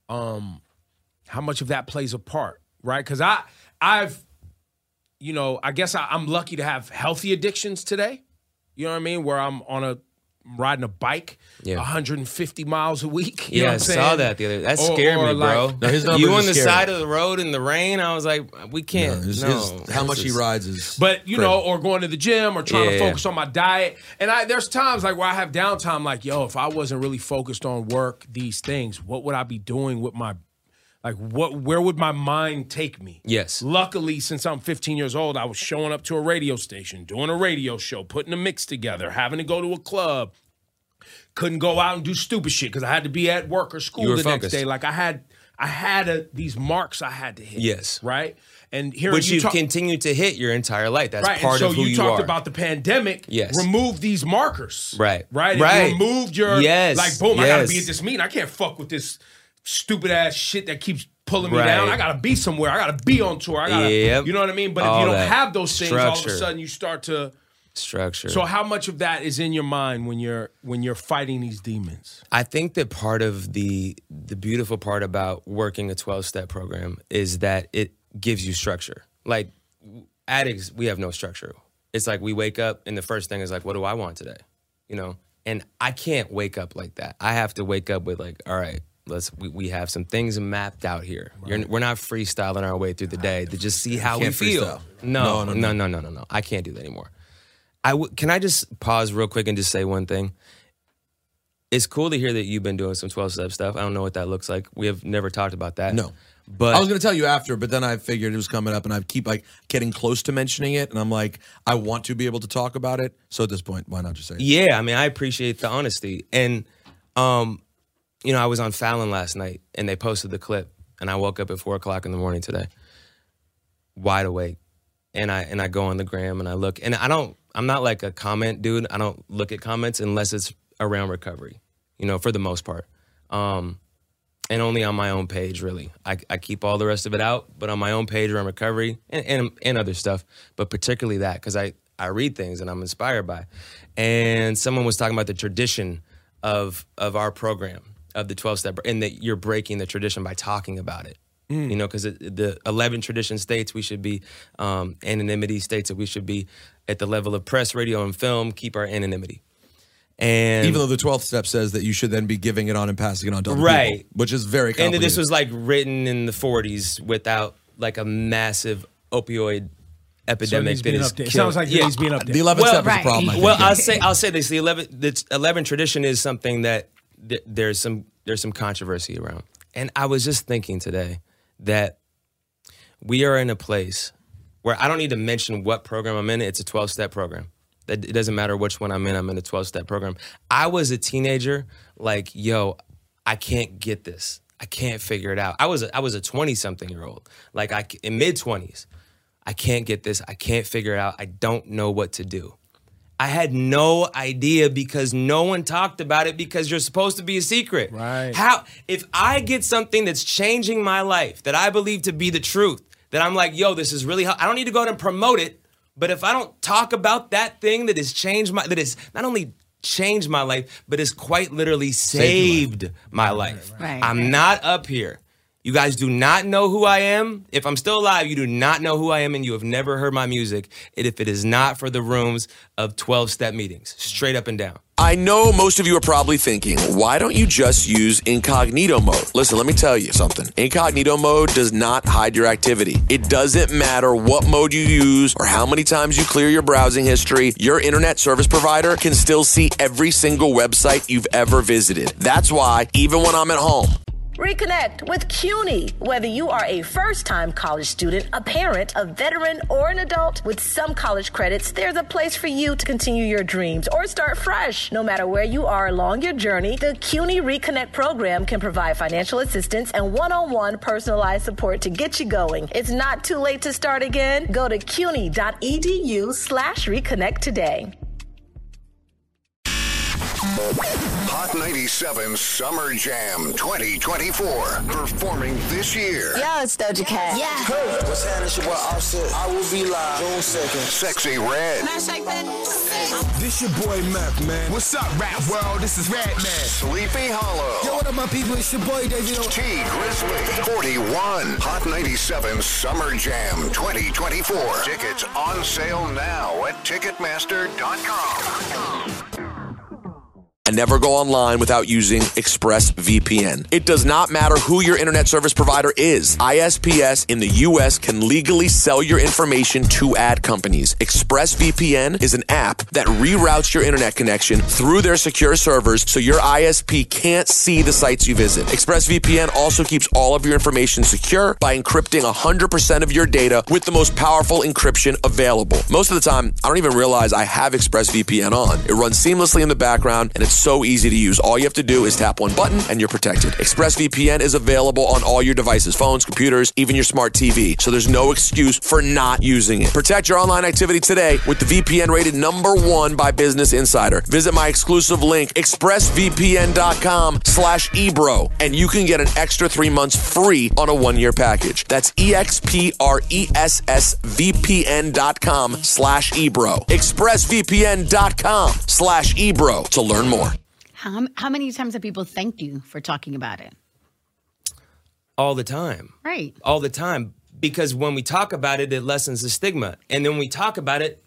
[SPEAKER 6] how much of that plays a part, right? Because I've, you know, I guess I'm lucky to have healthy addictions today. You know what I mean? Where I'm riding a bike 150 miles a week. You know what I'm saying?
[SPEAKER 7] I saw that the other day. That scared me, bro.
[SPEAKER 8] No, his
[SPEAKER 7] you on the
[SPEAKER 8] scary.
[SPEAKER 7] side of the road in the rain, I was like, we can't.
[SPEAKER 8] How much he rides is.
[SPEAKER 6] But, you know, or going to the gym or trying to focus on my diet. And there's times like where I have downtime like, yo, if I wasn't really focused on work, these things, what would I be doing with my, like, where would my mind take me?
[SPEAKER 7] Yes.
[SPEAKER 6] Luckily, since I'm 15 years old, I was showing up to a radio station, doing a radio show, putting a mix together, having to go to a club. Couldn't go out and do stupid shit because I had to be at work or school the next day. Like I had these marks I had to hit.
[SPEAKER 7] Yes.
[SPEAKER 6] Right? And here
[SPEAKER 7] which you've continued to hit your entire life. That's
[SPEAKER 6] right.
[SPEAKER 7] part
[SPEAKER 6] and so
[SPEAKER 7] of who you
[SPEAKER 6] talked
[SPEAKER 7] are.
[SPEAKER 6] About the pandemic.
[SPEAKER 7] Yes.
[SPEAKER 6] Remove these markers.
[SPEAKER 7] Right.
[SPEAKER 6] Right?
[SPEAKER 7] Right.
[SPEAKER 6] And removed your, like, boom, I got to be at this meeting. I can't fuck with this stupid ass shit that keeps pulling me down. I got to be somewhere. I got to be on tour. I got to, you know what I mean? But if you don't have those things, all of a sudden you start to...
[SPEAKER 7] Structure.
[SPEAKER 6] So how much of that is in your mind when you're fighting these demons?
[SPEAKER 7] I think that part of the beautiful part about working a 12-step program is that it gives you structure. Like addicts, we have no structure. It's like we wake up and the first thing is like, what do I want today? You know? And I can't wake up like that. I have to wake up with like, all right, we have some things mapped out here. Right. We're not freestyling our way through the day to just see how we feel. No. I can't do that anymore. Can I just pause real quick and just say one thing? It's cool to hear that you've been doing some 12-step stuff. I don't know what that looks like. We have never talked about that.
[SPEAKER 8] No.
[SPEAKER 7] But
[SPEAKER 8] I was going to tell you after, but then I figured it was coming up, and I keep like getting close to mentioning it, and I'm like, I want to be able to talk about it. So at this point, why not just say it?
[SPEAKER 7] Yeah, I mean, I appreciate the honesty. And, you know, I was on Fallon last night, and they posted the clip, and I woke up at 4 o'clock in the morning today, wide awake. And I go on the gram, and I look, and I'm not like a comment dude. I don't look at comments unless it's around recovery, you know, for the most part. And only on my own page, really. I keep all the rest of it out, but on my own page around recovery and other stuff, but particularly that, because I read things and I'm inspired by. And someone was talking about the tradition of our program, of the 12-step, and that you're breaking the tradition by talking about it. You know, because the 11 tradition states we should be, anonymity states that we should be at the level of press, radio, and film, keep our anonymity. And
[SPEAKER 8] even though the 12th step says that you should then be giving it on and passing it on to other people, which is very complicated.
[SPEAKER 7] And this was like written in the 40s without like a massive opioid epidemic.
[SPEAKER 6] So it sounds like he's being updated.
[SPEAKER 8] The 11th step is a problem. I think.
[SPEAKER 7] Well, I'll say this: the 11 tradition is something that there's some controversy around. And I was just thinking today that we are in a place where I don't need to mention what program I'm in. It's a 12-step program. It doesn't matter which one I'm in a 12-step program. I was a teenager, like, yo, I can't get this. I can't figure it out. I was a 20-something-year-old, like in mid-20s. I can't get this. I can't figure it out. I don't know what to do. I had no idea because no one talked about it because you're supposed to be a secret.
[SPEAKER 6] Right.
[SPEAKER 7] If I get something that's changing my life that I believe to be the truth, that I'm like, yo, this is really, I don't need to go out and promote it, but if I don't talk about that thing that has that has not only changed my life, but has quite literally saved my life.
[SPEAKER 3] Right.
[SPEAKER 7] I'm not up here. You guys do not know who I am. If I'm still alive, you do not know who I am, and you have never heard my music if it is not for the rooms of 12-step meetings, straight up and down.
[SPEAKER 13] I know most of you are probably thinking, why don't you just use incognito mode? Listen, let me tell you something. Incognito mode does not hide your activity. It doesn't matter what mode you use or how many times you clear your browsing history. Your internet service provider can still see every single website you've ever visited. That's why, even when I'm at home,
[SPEAKER 1] Reconnect with CUNY. Whether you are a first-time college student, a parent, a veteran, or an adult with some college credits, there's a place for you to continue your dreams or start fresh. No matter where you are along your journey, the CUNY Reconnect program can provide financial assistance and one-on-one personalized support to get you going. It's not too late to start again. Go to cuny.edu/reconnect today.
[SPEAKER 2] Hot 97 Summer Jam 2024. Performing this year.
[SPEAKER 14] Yo, it's Doja Cat.
[SPEAKER 4] Yeah. Hey, what's happening? It's your boy Offset. I will be live June 2nd.
[SPEAKER 2] Sexy Red.
[SPEAKER 14] Can I shake that?
[SPEAKER 5] This your boy Mac, man. What's up, rap world? This is Red Man.
[SPEAKER 2] Sleepy Hollow.
[SPEAKER 5] Yo, what up, my people? It's your boy David.
[SPEAKER 2] T Grizzly. 41. Hot 97 Summer Jam 2024. Tickets on sale now at Ticketmaster.com.
[SPEAKER 13] I never go online without using ExpressVPN. It does not matter who your internet service provider is. ISPs in the U.S. can legally sell your information to ad companies. ExpressVPN is an app that reroutes your internet connection through their secure servers so your ISP can't see the sites you visit. ExpressVPN also keeps all of your information secure by encrypting 100% of your data with the most powerful encryption available. Most of the time, I don't even realize I have ExpressVPN on. It runs seamlessly in the background, and it's so easy to use. All you have to do is tap one button and you're protected. ExpressVPN is available on all your devices, phones, computers, even your smart TV. So there's no excuse for not using it. Protect your online activity today with the VPN rated #1 by Business Insider. Visit my exclusive link, expressvpn.com/ebro, and you can get an extra 3 months free on a 1-year package. That's expressvpn.com/ebro. expressvpn.com/ebro to learn more.
[SPEAKER 3] How many times have people thanked you for talking about it?
[SPEAKER 7] All the time.
[SPEAKER 3] Right.
[SPEAKER 7] All the time. Because when we talk about it, it lessens the stigma. And then when we talk about it,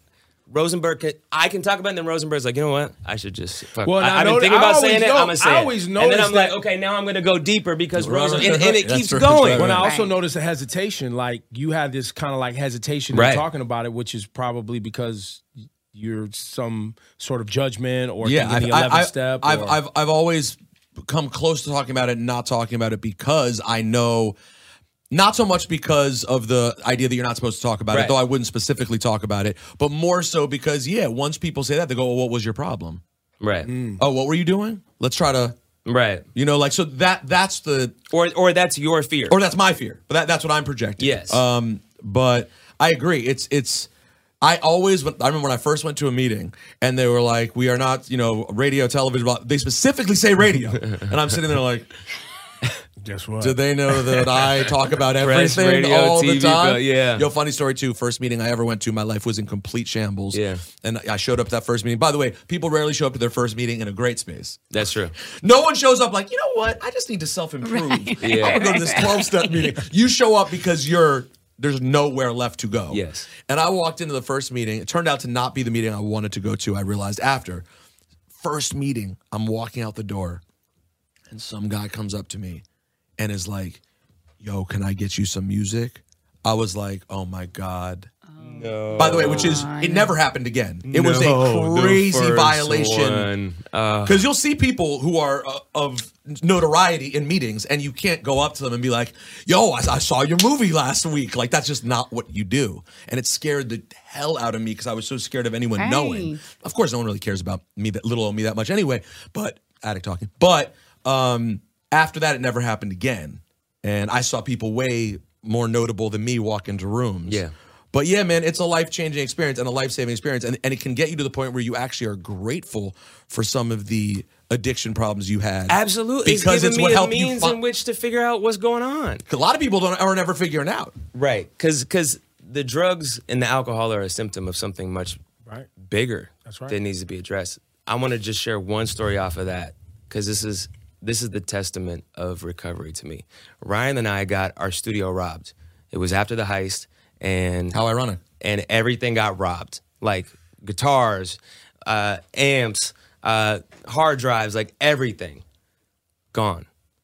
[SPEAKER 7] I can talk about it, and then Rosenberg's like, you know what? I should just fuck.
[SPEAKER 6] Well,
[SPEAKER 7] I've been thinking about saying it. I'm going to say it.
[SPEAKER 6] I always
[SPEAKER 7] and then I'm like,
[SPEAKER 6] that,
[SPEAKER 7] okay, now I'm going to go deeper because Rosenberg, and it keeps going.
[SPEAKER 6] When I also noticed a hesitation, like you had this kind of like hesitation in talking about it, which is probably because you're some sort of judgment or thinking the 11th step.
[SPEAKER 8] I've always come close to talking about it and not talking about it because I know, not so much because of the idea that you're not supposed to talk about it, though I wouldn't specifically talk about it, but more so because, once people say that, they go, well, what was your problem?
[SPEAKER 7] Right.
[SPEAKER 8] Oh, what were you doing? Let's try to...
[SPEAKER 7] Right.
[SPEAKER 8] You know, like, so that's the...
[SPEAKER 7] Or that's your fear.
[SPEAKER 8] Or that's my fear. But that's what I'm projecting.
[SPEAKER 7] Yes.
[SPEAKER 8] But I agree. I remember when I first went to a meeting and they were like, we are not, radio, television, they specifically say radio. And I'm sitting there like,
[SPEAKER 6] guess what?
[SPEAKER 8] Do they know that I talk about everything
[SPEAKER 7] radio,
[SPEAKER 8] all
[SPEAKER 7] TV,
[SPEAKER 8] the time?
[SPEAKER 7] but yeah.
[SPEAKER 8] Yo, funny story too. First meeting I ever went to, my life was in complete shambles.
[SPEAKER 7] Yeah.
[SPEAKER 8] And I showed up to that first meeting. By the way, people rarely show up to their first meeting in a great space.
[SPEAKER 7] That's true.
[SPEAKER 8] No one shows up like, you know what? I just need to self-improve.
[SPEAKER 3] Right.
[SPEAKER 8] I'm going to go to this 12-step meeting. You show up because there's nowhere left to go.
[SPEAKER 7] Yes.
[SPEAKER 8] And I walked into the first meeting. It turned out to not be the meeting I wanted to go to. I realized after. First meeting, I'm walking out the door, and some guy comes up to me and is like, yo, can I get you some music? I was like, oh my God.
[SPEAKER 7] No.
[SPEAKER 8] By the way, it never happened again. It was a crazy violation. Because you'll see people who are of notoriety in meetings and you can't go up to them and be like, yo, I saw your movie last week. Like, that's just not what you do. And it scared the hell out of me because I was so scared of anyone knowing. Of course, no one really cares about me, little old me, that much anyway. But, addict talking. But, After that, it never happened again. And I saw people way more notable than me walk into rooms.
[SPEAKER 7] Yeah.
[SPEAKER 8] But yeah, man, it's a life-changing experience and a life-saving experience. And it can get you to the point where you actually are grateful for some of the addiction problems you had.
[SPEAKER 7] Absolutely.
[SPEAKER 8] Because it's what helped you
[SPEAKER 7] means in which to figure out what's going on.
[SPEAKER 8] A lot of people are never figuring out.
[SPEAKER 7] Right. Because the drugs and the alcohol are a symptom of something much bigger.
[SPEAKER 6] That's right.
[SPEAKER 7] That needs to be addressed. I want to just share one story off of that because this is the testament of recovery to me. Ryan and I got our studio robbed. It was after the heist, and
[SPEAKER 8] how ironic.
[SPEAKER 7] And everything got robbed, like guitars, amps, hard drives, like everything gone.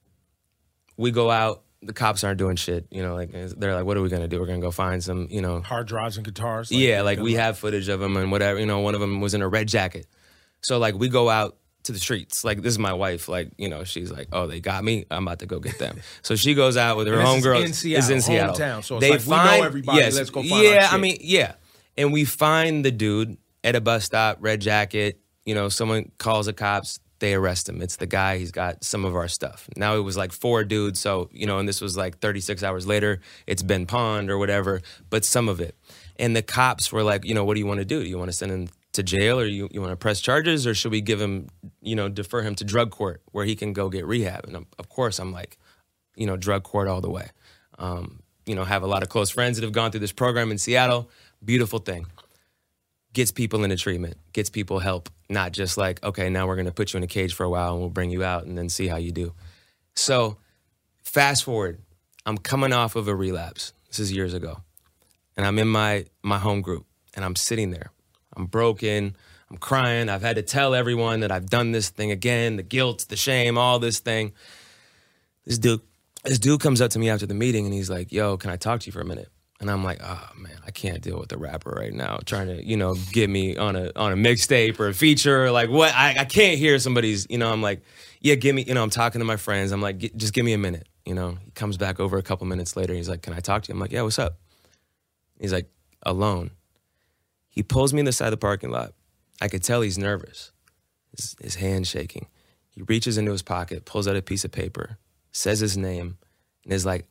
[SPEAKER 7] We go out. The cops aren't doing shit, you know, like they're like, what are we gonna do? We're gonna go find some, you know.
[SPEAKER 6] Hard drives and guitars.
[SPEAKER 7] Like we have footage of them and whatever, you know, one of them was in a red jacket. So like we go out to the streets. Like this is my wife, like, you know, she's like, oh, they got me, I'm about to go get them. So she goes out with her homegirl.
[SPEAKER 6] It's in Seattle. Hometown, so it's
[SPEAKER 7] they
[SPEAKER 6] we know everybody, let's go find our shit.
[SPEAKER 7] I mean, yeah. And we find the dude at a bus stop, red jacket, you know, someone calls the cops. They arrest him. It's the guy. He's got some of our stuff. Now it was like 4 dudes. So, you know, and this was like 36 hours later. It's been pawned or whatever, but some of it. And the cops were like, you know, what do you want to do? Do you want to send him to jail or you want to press charges or should we give him, you know, defer him to drug court where he can go get rehab? And of course, I'm like, you know, drug court all the way. You know, have a lot of close friends that have gone through this program in Seattle. Beautiful thing. Gets people into treatment, gets people help, not just like, okay, now we're going to put you in a cage for a while and we'll bring you out and then see how you do. So fast forward, I'm coming off of a relapse. This is years ago. And I'm in my home group and I'm sitting there. I'm broken, I'm crying. I've had to tell everyone that I've done this thing again, the guilt, the shame, all this thing. This dude comes up to me after the meeting and he's like, yo, can I talk to you for a minute? And I'm like, oh man, I can't deal with the rapper right now trying to, you know, get me on a mixtape or a feature. Like what? I can't hear somebody's, you know, I'm like, yeah, give me, you know, I'm talking to my friends. I'm like, just give me a minute. You know, he comes back over a couple minutes later. He's like, can I talk to you? I'm like, yeah, what's up? He's like, alone. He pulls me in the side of the parking lot. I could tell he's nervous. His hand's shaking. He reaches into his pocket, pulls out a piece of paper, says his name, and is like,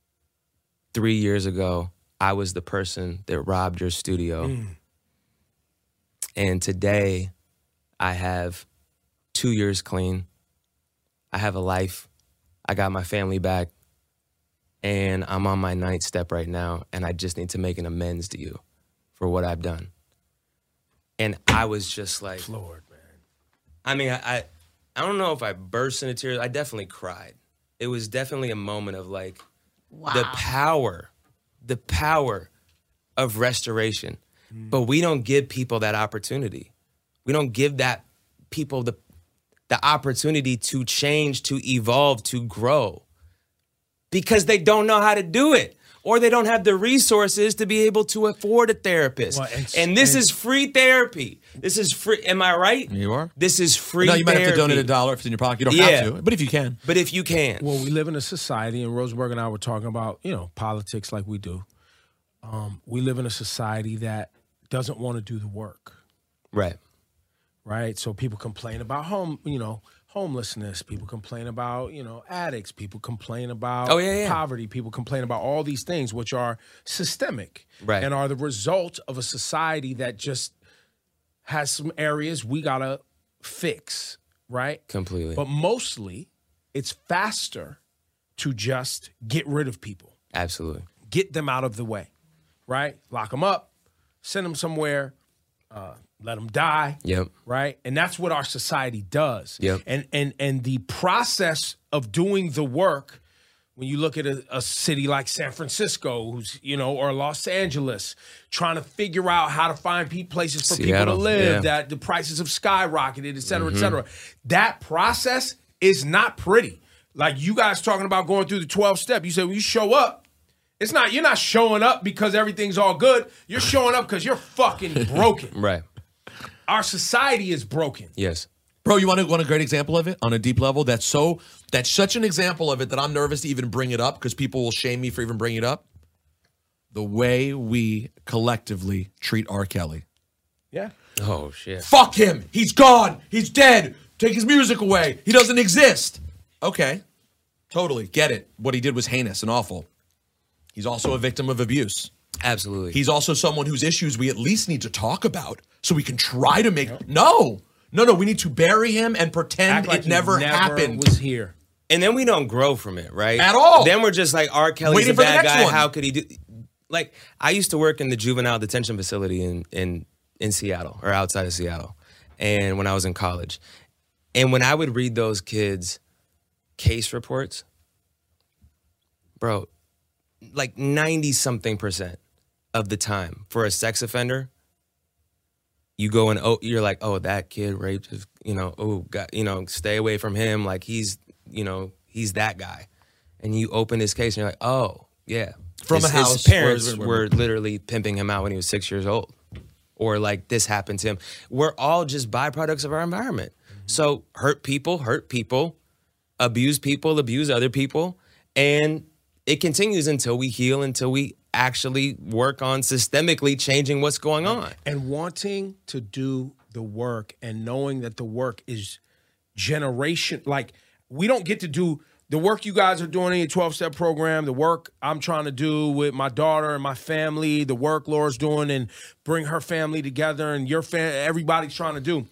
[SPEAKER 7] 3 years ago, I was the person that robbed your studio. And today, I have 2 years clean. I have a life. I got my family back. And I'm on my 9th step right now. And I just need to make an amends to you for what I've done. And I was just like,
[SPEAKER 6] floored, man.
[SPEAKER 7] I mean, I don't know if I burst into tears. I definitely cried. It was definitely a moment of like, wow. the power of restoration. But we don't give people that opportunity. We don't give that people the opportunity to change, to evolve, to grow. Because they don't know how to do it. Or they don't have the resources to be able to afford a therapist. Well, and this is free therapy. This is free. Am I right?
[SPEAKER 8] You are.
[SPEAKER 7] This is free therapy.
[SPEAKER 8] No, you might have to donate $1 if it's in your pocket. You don't have to. But if you can.
[SPEAKER 7] But if you can.
[SPEAKER 6] Well, we live in a society, and Rosenberg and I were talking about, you know, politics like we do. We live in a society that doesn't want to do the work.
[SPEAKER 7] Right.
[SPEAKER 6] Right? So people complain about homelessness. People complain about, you know, addicts. People complain about poverty. People complain about all these things which are systemic and are the result of a society that just has some areas we got to fix, right?
[SPEAKER 7] Completely.
[SPEAKER 6] But mostly it's faster to just get rid of people.
[SPEAKER 7] Absolutely.
[SPEAKER 6] Get them out of the way, right? Lock them up, send them somewhere, let them die.
[SPEAKER 7] Yep.
[SPEAKER 6] Right? And that's what our society does.
[SPEAKER 7] Yep.
[SPEAKER 6] And the process of doing the work, when you look at a city like San Francisco, who's, you know, or Los Angeles, trying to figure out how to find places for people to live, that the prices have skyrocketed, et cetera, et cetera. That process is not pretty. Like you guys talking about going through the 12 step. You said when you show up, you're not showing up because everything's all good. You're showing up because you're fucking broken.
[SPEAKER 7] Right.
[SPEAKER 6] Our society is broken.
[SPEAKER 7] Yes.
[SPEAKER 8] Bro, you want a great example of it on a deep level? That's such an example of it that I'm nervous to even bring it up because people will shame me for even bringing it up. The way we collectively treat R. Kelly.
[SPEAKER 6] Yeah.
[SPEAKER 7] Oh, shit.
[SPEAKER 8] Fuck him. He's gone. He's dead. Take his music away. He doesn't exist. Okay. Totally. Get it. What he did was heinous and awful. He's also a victim of abuse.
[SPEAKER 7] Absolutely.
[SPEAKER 8] He's also someone whose issues we at least need to talk about so we can try to make... No. We need to bury him and pretend
[SPEAKER 6] like
[SPEAKER 8] it never happened.
[SPEAKER 6] Was here.
[SPEAKER 7] And then we don't grow from it, right?
[SPEAKER 8] At all.
[SPEAKER 7] Then we're just like, R. Kelly's
[SPEAKER 8] Waiting
[SPEAKER 7] a
[SPEAKER 8] for the
[SPEAKER 7] bad
[SPEAKER 8] next
[SPEAKER 7] guy.
[SPEAKER 8] one.
[SPEAKER 7] How could he do... Like, I used to work in the juvenile detention facility in Seattle, or outside of Seattle, and when I was in college. And when I would read those kids' case reports, bro, like 90-something% of the time for a sex offender, you go and you're like, oh, that kid raped his, stay away from him. Like he's that guy. And you open his case and you're like, oh, yeah.
[SPEAKER 8] From a house.
[SPEAKER 7] His parents were literally pimping him out when he was 6 years old. Or like this happened to him. We're all just byproducts of our environment. So hurt people, abuse people, abuse other people. And it continues until we heal, until we actually work on systemically changing what's going on.
[SPEAKER 6] And wanting to do the work and knowing that the work is generation. Like, we don't get to do the work you guys are doing in your 12-step program, the work I'm trying to do with my daughter and my family, the work Laura's doing and bring her family together and your everybody's trying to do.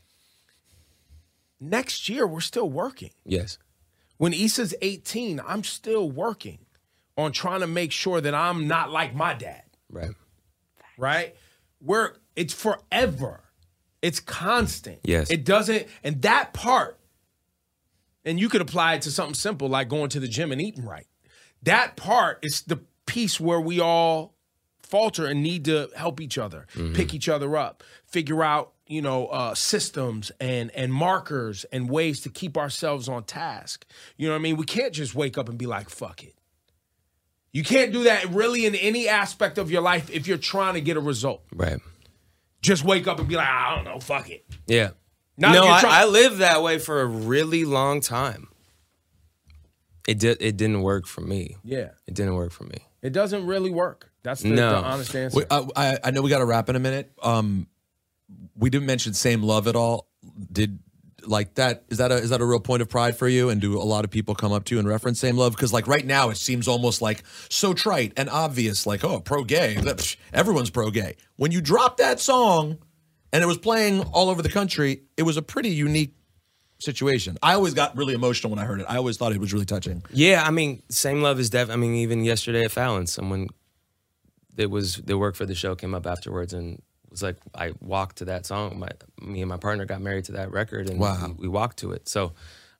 [SPEAKER 6] Next year, we're still working.
[SPEAKER 7] Yes.
[SPEAKER 6] When Issa's 18, I'm still working on trying to make sure that I'm not like my dad.
[SPEAKER 7] Right.
[SPEAKER 6] Right? It's forever. It's constant.
[SPEAKER 7] Yes.
[SPEAKER 6] It doesn't, and that part, and you could apply it to something simple like going to the gym and eating right. That part is the piece where we all falter and need to help each other, pick each other up, figure out, systems and markers and ways to keep ourselves on task. You know what I mean? We can't just wake up and be like, fuck it. You can't do that really in any aspect of your life if you're trying to get a result.
[SPEAKER 7] Right.
[SPEAKER 6] Just wake up and be like, I don't know, fuck it.
[SPEAKER 7] Yeah.
[SPEAKER 6] Now
[SPEAKER 7] I lived that way for a really long time. It didn't work for me.
[SPEAKER 6] Yeah.
[SPEAKER 7] It didn't work for me.
[SPEAKER 6] It doesn't really work. That's the honest answer.
[SPEAKER 8] I know we got to wrap in a minute. We didn't mention Same Love at all. Is that a real point of pride for you? And do a lot of people come up to you and reference Same Love? Because like right now it seems almost like so trite and obvious, like, oh, pro-gay. Everyone's pro-gay. When you dropped that song and it was playing all over the country, it was a pretty unique situation. I always got really emotional when I heard it. I always thought it was really touching.
[SPEAKER 7] Yeah, I mean, Same Love is even yesterday at Fallon, someone that worked for the show came up afterwards and was like, I walked to that song. Me and my partner got married to that record, and we walked to it. So,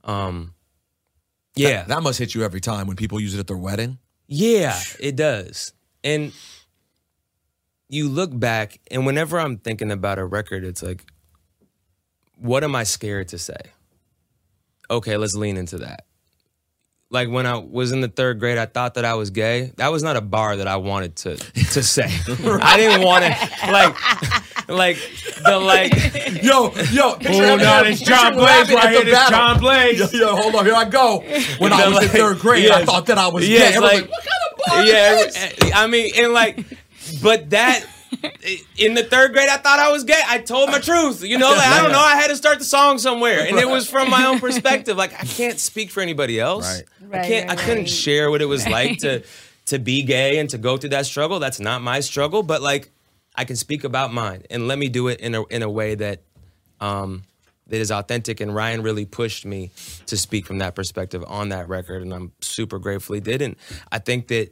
[SPEAKER 7] yeah.
[SPEAKER 8] That must hit you every time when people use it at their wedding.
[SPEAKER 7] Yeah, it does. And you look back, and whenever I'm thinking about a record, it's like, what am I scared to say? Okay, let's lean into that. Like when I was in the 3rd grade, I thought that I was gay. That was not a bar that I wanted to say. I didn't want to
[SPEAKER 8] Yo.
[SPEAKER 6] Oh no, it's John Blaze right here. It's John Blaze.
[SPEAKER 8] Yo, hold on, here I go. When I was in 3rd grade, I thought that I was gay.
[SPEAKER 6] Yes,
[SPEAKER 8] Like, what kind of bar is this?
[SPEAKER 7] I mean, and but that. In the 3rd grade, I thought I was gay. I told my truth. I don't know. I had to start the song somewhere. And it was from my own perspective. Like, I can't speak for anybody else.
[SPEAKER 6] Right.
[SPEAKER 7] I couldn't share what it was like to be gay and to go through that struggle. That's not my struggle. But, like, I can speak about mine. And let me do it in a way that that is authentic. And Ryan really pushed me to speak from that perspective on that record. And I'm super grateful he did. And I think that,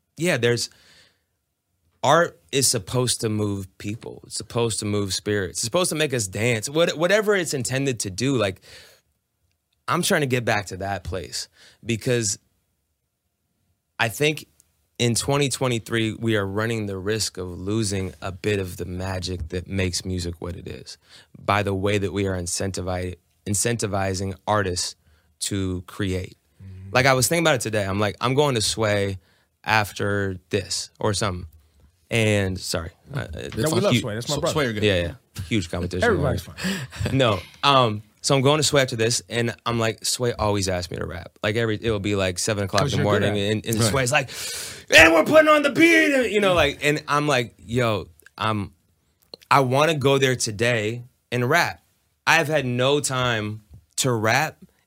[SPEAKER 7] art is supposed to move people. It's supposed to move spirits. It's supposed to make us dance. Whatever it's intended to do, like, I'm trying to get back to that place because I think in 2023, we are running the risk of losing a bit of the magic that makes music what it is by the way that we are incentivizing artists to create. Like, I was thinking about it today. I'm like, I'm going to Sway after this or something. And sorry,
[SPEAKER 6] we love Sway. That's my brother.
[SPEAKER 8] Sway,
[SPEAKER 7] yeah, huge competition.
[SPEAKER 6] Everybody's fine.
[SPEAKER 7] No, so I'm going to Sway after this, and I'm like, Sway always asks me to rap. Like it'll be like 7 o'clock in the morning, and Sway's like, and we're putting on the beat, and I'm like, yo, I want to go there today and rap. I've had no time to rap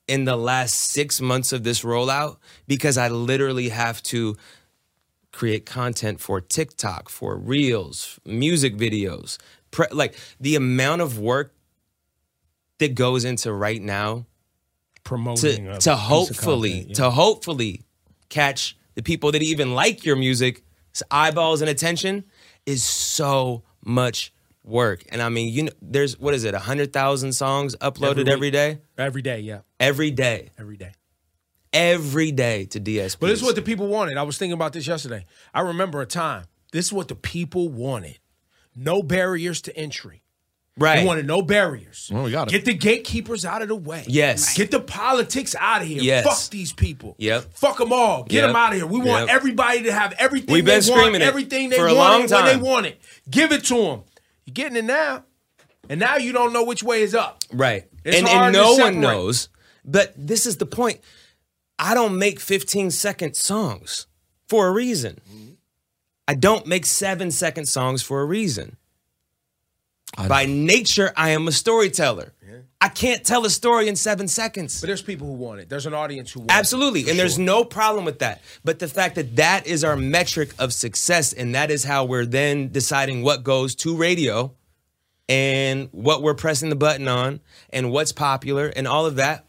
[SPEAKER 7] in the last 6 months of this rollout because I literally have to create content for TikTok, for Reels, music videos. Like the amount of work that goes into right now
[SPEAKER 6] promoting
[SPEAKER 7] to hopefully catch the people that even like your music, eyeballs and attention is so much work. And I mean, you know, there's 100,000 songs uploaded every day?
[SPEAKER 6] Every day, yeah.
[SPEAKER 7] Every day.
[SPEAKER 6] Every day.
[SPEAKER 7] Every day to DSP.
[SPEAKER 6] But this is what the people wanted. I was thinking about this yesterday. I remember a time. This is what the people wanted. No barriers to entry.
[SPEAKER 7] Right.
[SPEAKER 6] They wanted no barriers.
[SPEAKER 8] Well, we got it.
[SPEAKER 6] Get the gatekeepers out of the way.
[SPEAKER 7] Yes.
[SPEAKER 6] Get the politics out of here.
[SPEAKER 7] Yes.
[SPEAKER 6] Fuck these people.
[SPEAKER 7] Yep.
[SPEAKER 6] Fuck them all. Get them out of here. We want everybody to have everything
[SPEAKER 7] We've been
[SPEAKER 6] they want,
[SPEAKER 7] screaming it
[SPEAKER 6] everything they
[SPEAKER 7] for a
[SPEAKER 6] want
[SPEAKER 7] long
[SPEAKER 6] when
[SPEAKER 7] time.
[SPEAKER 6] they want it. Give it to them. You're getting it now. And now you don't know which way is up.
[SPEAKER 7] Right.
[SPEAKER 6] It's
[SPEAKER 7] And
[SPEAKER 6] hard
[SPEAKER 7] no
[SPEAKER 6] to
[SPEAKER 7] one
[SPEAKER 6] separate.
[SPEAKER 7] knows. But this is the point. I don't make 15-second songs for a reason. I don't make 7-second songs for a reason. By nature, I am a storyteller. Yeah. I can't tell a story in 7 seconds.
[SPEAKER 6] But there's people who want it. There's an audience who want it.
[SPEAKER 7] Absolutely. And there's no problem with that. But the fact that that is our metric of success and that is how we're then deciding what goes to radio and what we're pressing the button on and what's popular and all of that,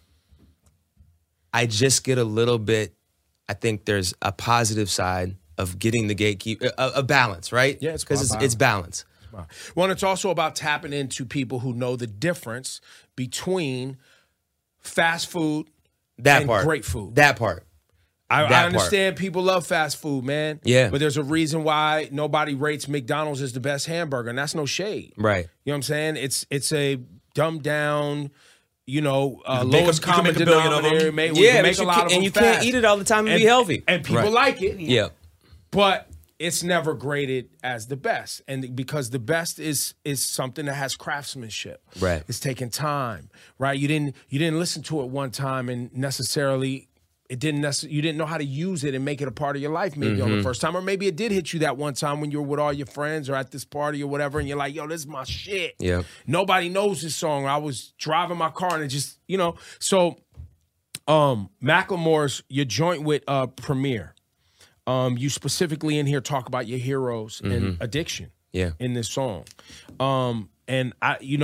[SPEAKER 7] I just get a little bit, I think there's a positive side of getting the gatekeeper, a balance, right?
[SPEAKER 6] Yeah, it's
[SPEAKER 7] because it's balance.
[SPEAKER 6] Well, it's also about tapping into people who know the difference between fast food and great food.
[SPEAKER 7] That part.
[SPEAKER 6] I understand people love fast food, man.
[SPEAKER 7] Yeah.
[SPEAKER 6] But there's a reason why nobody rates McDonald's as the best hamburger, and that's no shade.
[SPEAKER 7] Right.
[SPEAKER 6] You know what I'm saying? It's a dumbed down, lowest
[SPEAKER 8] you can
[SPEAKER 6] common
[SPEAKER 8] make a billion of
[SPEAKER 6] denominator.
[SPEAKER 8] them.
[SPEAKER 6] We can make a lot of them
[SPEAKER 7] and you
[SPEAKER 6] fast.
[SPEAKER 7] can't eat it all the time and be healthy.
[SPEAKER 6] And people like it.
[SPEAKER 7] Yeah.
[SPEAKER 6] But it's never graded as the best. And because the best is something that has craftsmanship.
[SPEAKER 7] Right.
[SPEAKER 6] It's taking time, right? You didn't listen to it one time and necessarily you didn't know how to use it and make it a part of your life maybe on the first time. Or maybe it did hit you that one time when you were with all your friends or at this party or whatever and you're like, yo, this is my shit.
[SPEAKER 7] Yeah.
[SPEAKER 6] Nobody knows this song. Or I was driving my car and it just, So Macklemore's, your joint with Premier, you specifically in here talk about your heroes and addiction in this song. And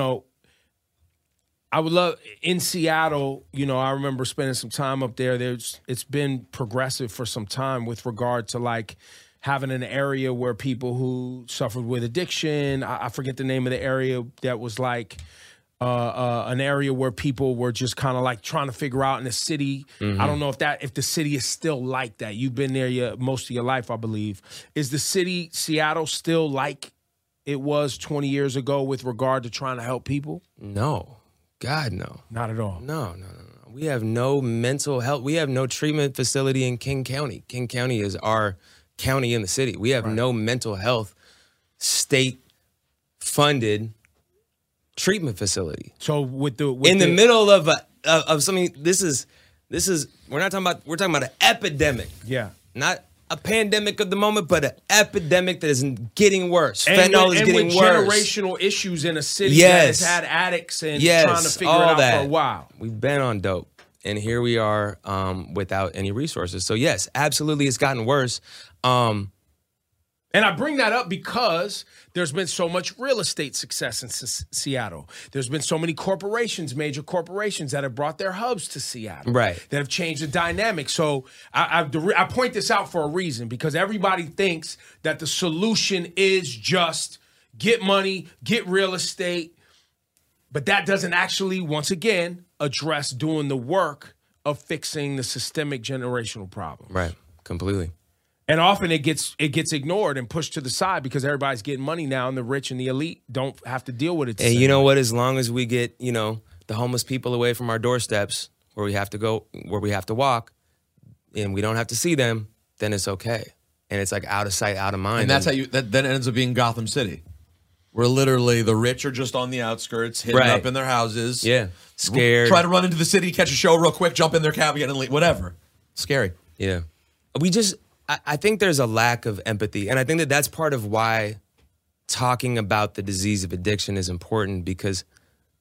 [SPEAKER 6] I would love, in Seattle, I remember spending some time up there. It's been progressive for some time with regard to like having an area where people who suffered with addiction, I forget the name of the area that was like an area where people were just kind of like trying to figure out in the city. I don't know if the city is still like that. You've been there most of your life, I believe. Is the city, Seattle, still like it was 20 years ago with regard to trying to help people?
[SPEAKER 7] No. God, no.
[SPEAKER 6] Not at all.
[SPEAKER 7] No. We have no mental health. We have no treatment facility in King County. King County is our county in the city. We have no mental health state-funded treatment facility.
[SPEAKER 6] So with the
[SPEAKER 7] middle of something, this is we're talking about an epidemic.
[SPEAKER 6] Yeah.
[SPEAKER 7] Not a pandemic of the moment, but an epidemic that is getting worse.
[SPEAKER 6] And
[SPEAKER 7] Fentanyl is getting
[SPEAKER 6] with
[SPEAKER 7] worse.
[SPEAKER 6] Generational issues in a city that has had addicts and trying to figure it out for a while.
[SPEAKER 7] We've been on dope, and here we are without any resources. So yes, absolutely, it's gotten worse.
[SPEAKER 6] And I bring that up because there's been so much real estate success in Seattle. There's been so many corporations, major corporations, that have brought their hubs to Seattle.
[SPEAKER 7] Right.
[SPEAKER 6] That have changed the dynamic. So I point this out for a reason, because everybody thinks that the solution is just get money, get real estate. But that doesn't actually, once again, address doing the work of fixing the systemic generational problem.
[SPEAKER 7] Right. Completely.
[SPEAKER 6] And often it gets ignored and pushed to the side because everybody's getting money now, and the rich and the elite don't have to deal with it.
[SPEAKER 7] And you know what? As long as we get, the homeless people away from our doorsteps, where we have to go, where we have to walk, and we don't have to see them, then it's okay. And it's like out of sight, out of mind.
[SPEAKER 8] And that's how that then ends up being Gotham City, where literally the rich are just on the outskirts, hidden up in their houses.
[SPEAKER 7] Yeah, scared.
[SPEAKER 8] Try to run into the city, catch a show real quick, jump in their cab, get in, whatever. Scary.
[SPEAKER 7] Yeah. I think there's a lack of empathy, and I think that that's part of why talking about the disease of addiction is important, because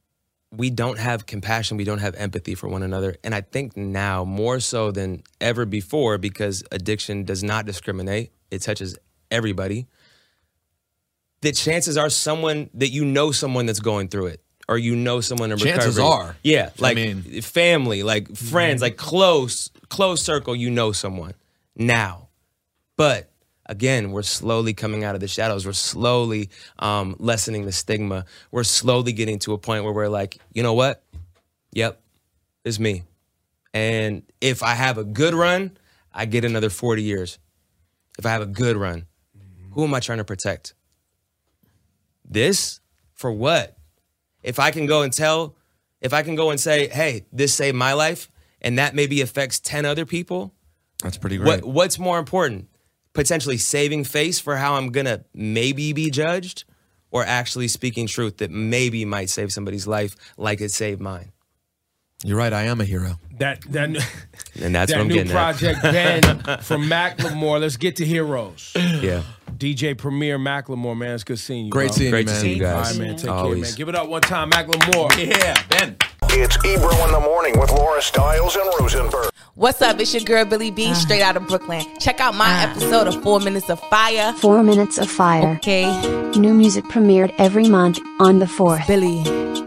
[SPEAKER 7] we don't have compassion, we don't have empathy for one another. And I think now more so than ever before, because addiction does not discriminate, it touches everybody, the chances are someone that you know someone that's going through it, or you know someone in recovery.
[SPEAKER 8] Chances are.
[SPEAKER 7] Yeah, like
[SPEAKER 8] I mean,
[SPEAKER 7] family, like friends, like close circle, you know someone now. But again, we're slowly coming out of the shadows. We're slowly lessening the stigma. We're slowly getting to a point where we're like, you know what? Yep, it's me. And if I have a good run, I get another 40 years. If I have a good run, who am I trying to protect? This? For what? If I can go and say, hey, this saved my life, and that maybe affects 10 other people.
[SPEAKER 8] That's pretty great.
[SPEAKER 7] What's more important? Potentially saving face for how I'm gonna maybe be judged, or actually speaking truth that maybe might save somebody's life like it saved mine.
[SPEAKER 8] You're right, I am a hero.
[SPEAKER 7] And that's
[SPEAKER 6] that
[SPEAKER 7] what I'm
[SPEAKER 6] new
[SPEAKER 7] getting
[SPEAKER 6] project, Ben, from Macklemore. Let's get to Heroes.
[SPEAKER 7] Yeah.
[SPEAKER 6] DJ Premier Macklemore, man. It's good seeing you.
[SPEAKER 8] Great seeing you, man.
[SPEAKER 7] Great to see you guys.
[SPEAKER 6] All right, man. Take
[SPEAKER 7] Always.
[SPEAKER 6] care, man. Give it up one time, Macklemore.
[SPEAKER 8] Yeah, Ben.
[SPEAKER 2] It's Ebro in the Morning with Laura Stiles and Rosenberg.
[SPEAKER 14] What's up? It's your girl, Billy B, straight out of Brooklyn. Check out my episode of 4 Minutes of Fire.
[SPEAKER 15] 4 Minutes of Fire.
[SPEAKER 14] Okay.
[SPEAKER 15] New music premiered every month on the 4th.
[SPEAKER 14] Billy.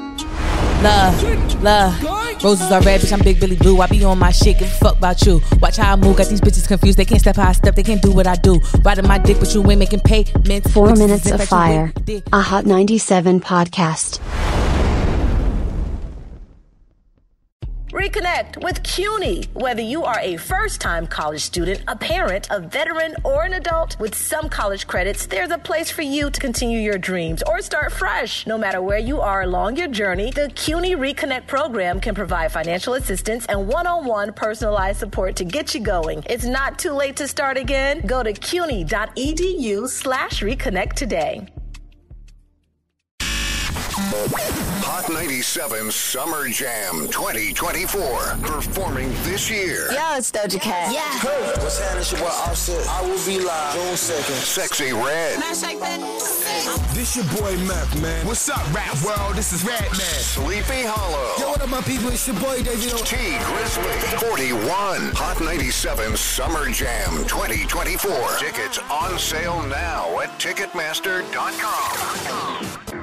[SPEAKER 14] Love. Roses are red, bitch, I'm Big Billy Blue. I be on my shit, give a fuck about you. Watch how I move, got these bitches confused. They can't step how I step, they can't do what I do. Riding my dick, but you ain't making payments.
[SPEAKER 15] 4 Minutes of Fire. A Hot 97 podcast.
[SPEAKER 1] Reconnect with CUNY. Whether you are a first-time college student, a parent, a veteran, or an adult, with some college credits, there's a place for you to continue your dreams or start fresh. No matter where you are along your journey, the CUNY Reconnect program can provide financial assistance and one-on-one personalized support to get you going. It's not too late to start again. Go to cuny.edu/reconnect today.
[SPEAKER 2] Hot 97 Summer Jam 2024. Performing this year.
[SPEAKER 16] Yo, it's Doja Cat.
[SPEAKER 4] Yeah. Hey, what's happening? It's your boy Offset. I will be live June 2nd.
[SPEAKER 2] Sexy Red.
[SPEAKER 5] This your boy Mac, man. What's up, rap world? This is Red Man.
[SPEAKER 2] Sleepy Hollow.
[SPEAKER 5] Yo, what up, my people? It's your boy David.
[SPEAKER 2] T Grizzly. 41. Hot 97 Summer Jam 2024. Tickets on sale now at Ticketmaster.com.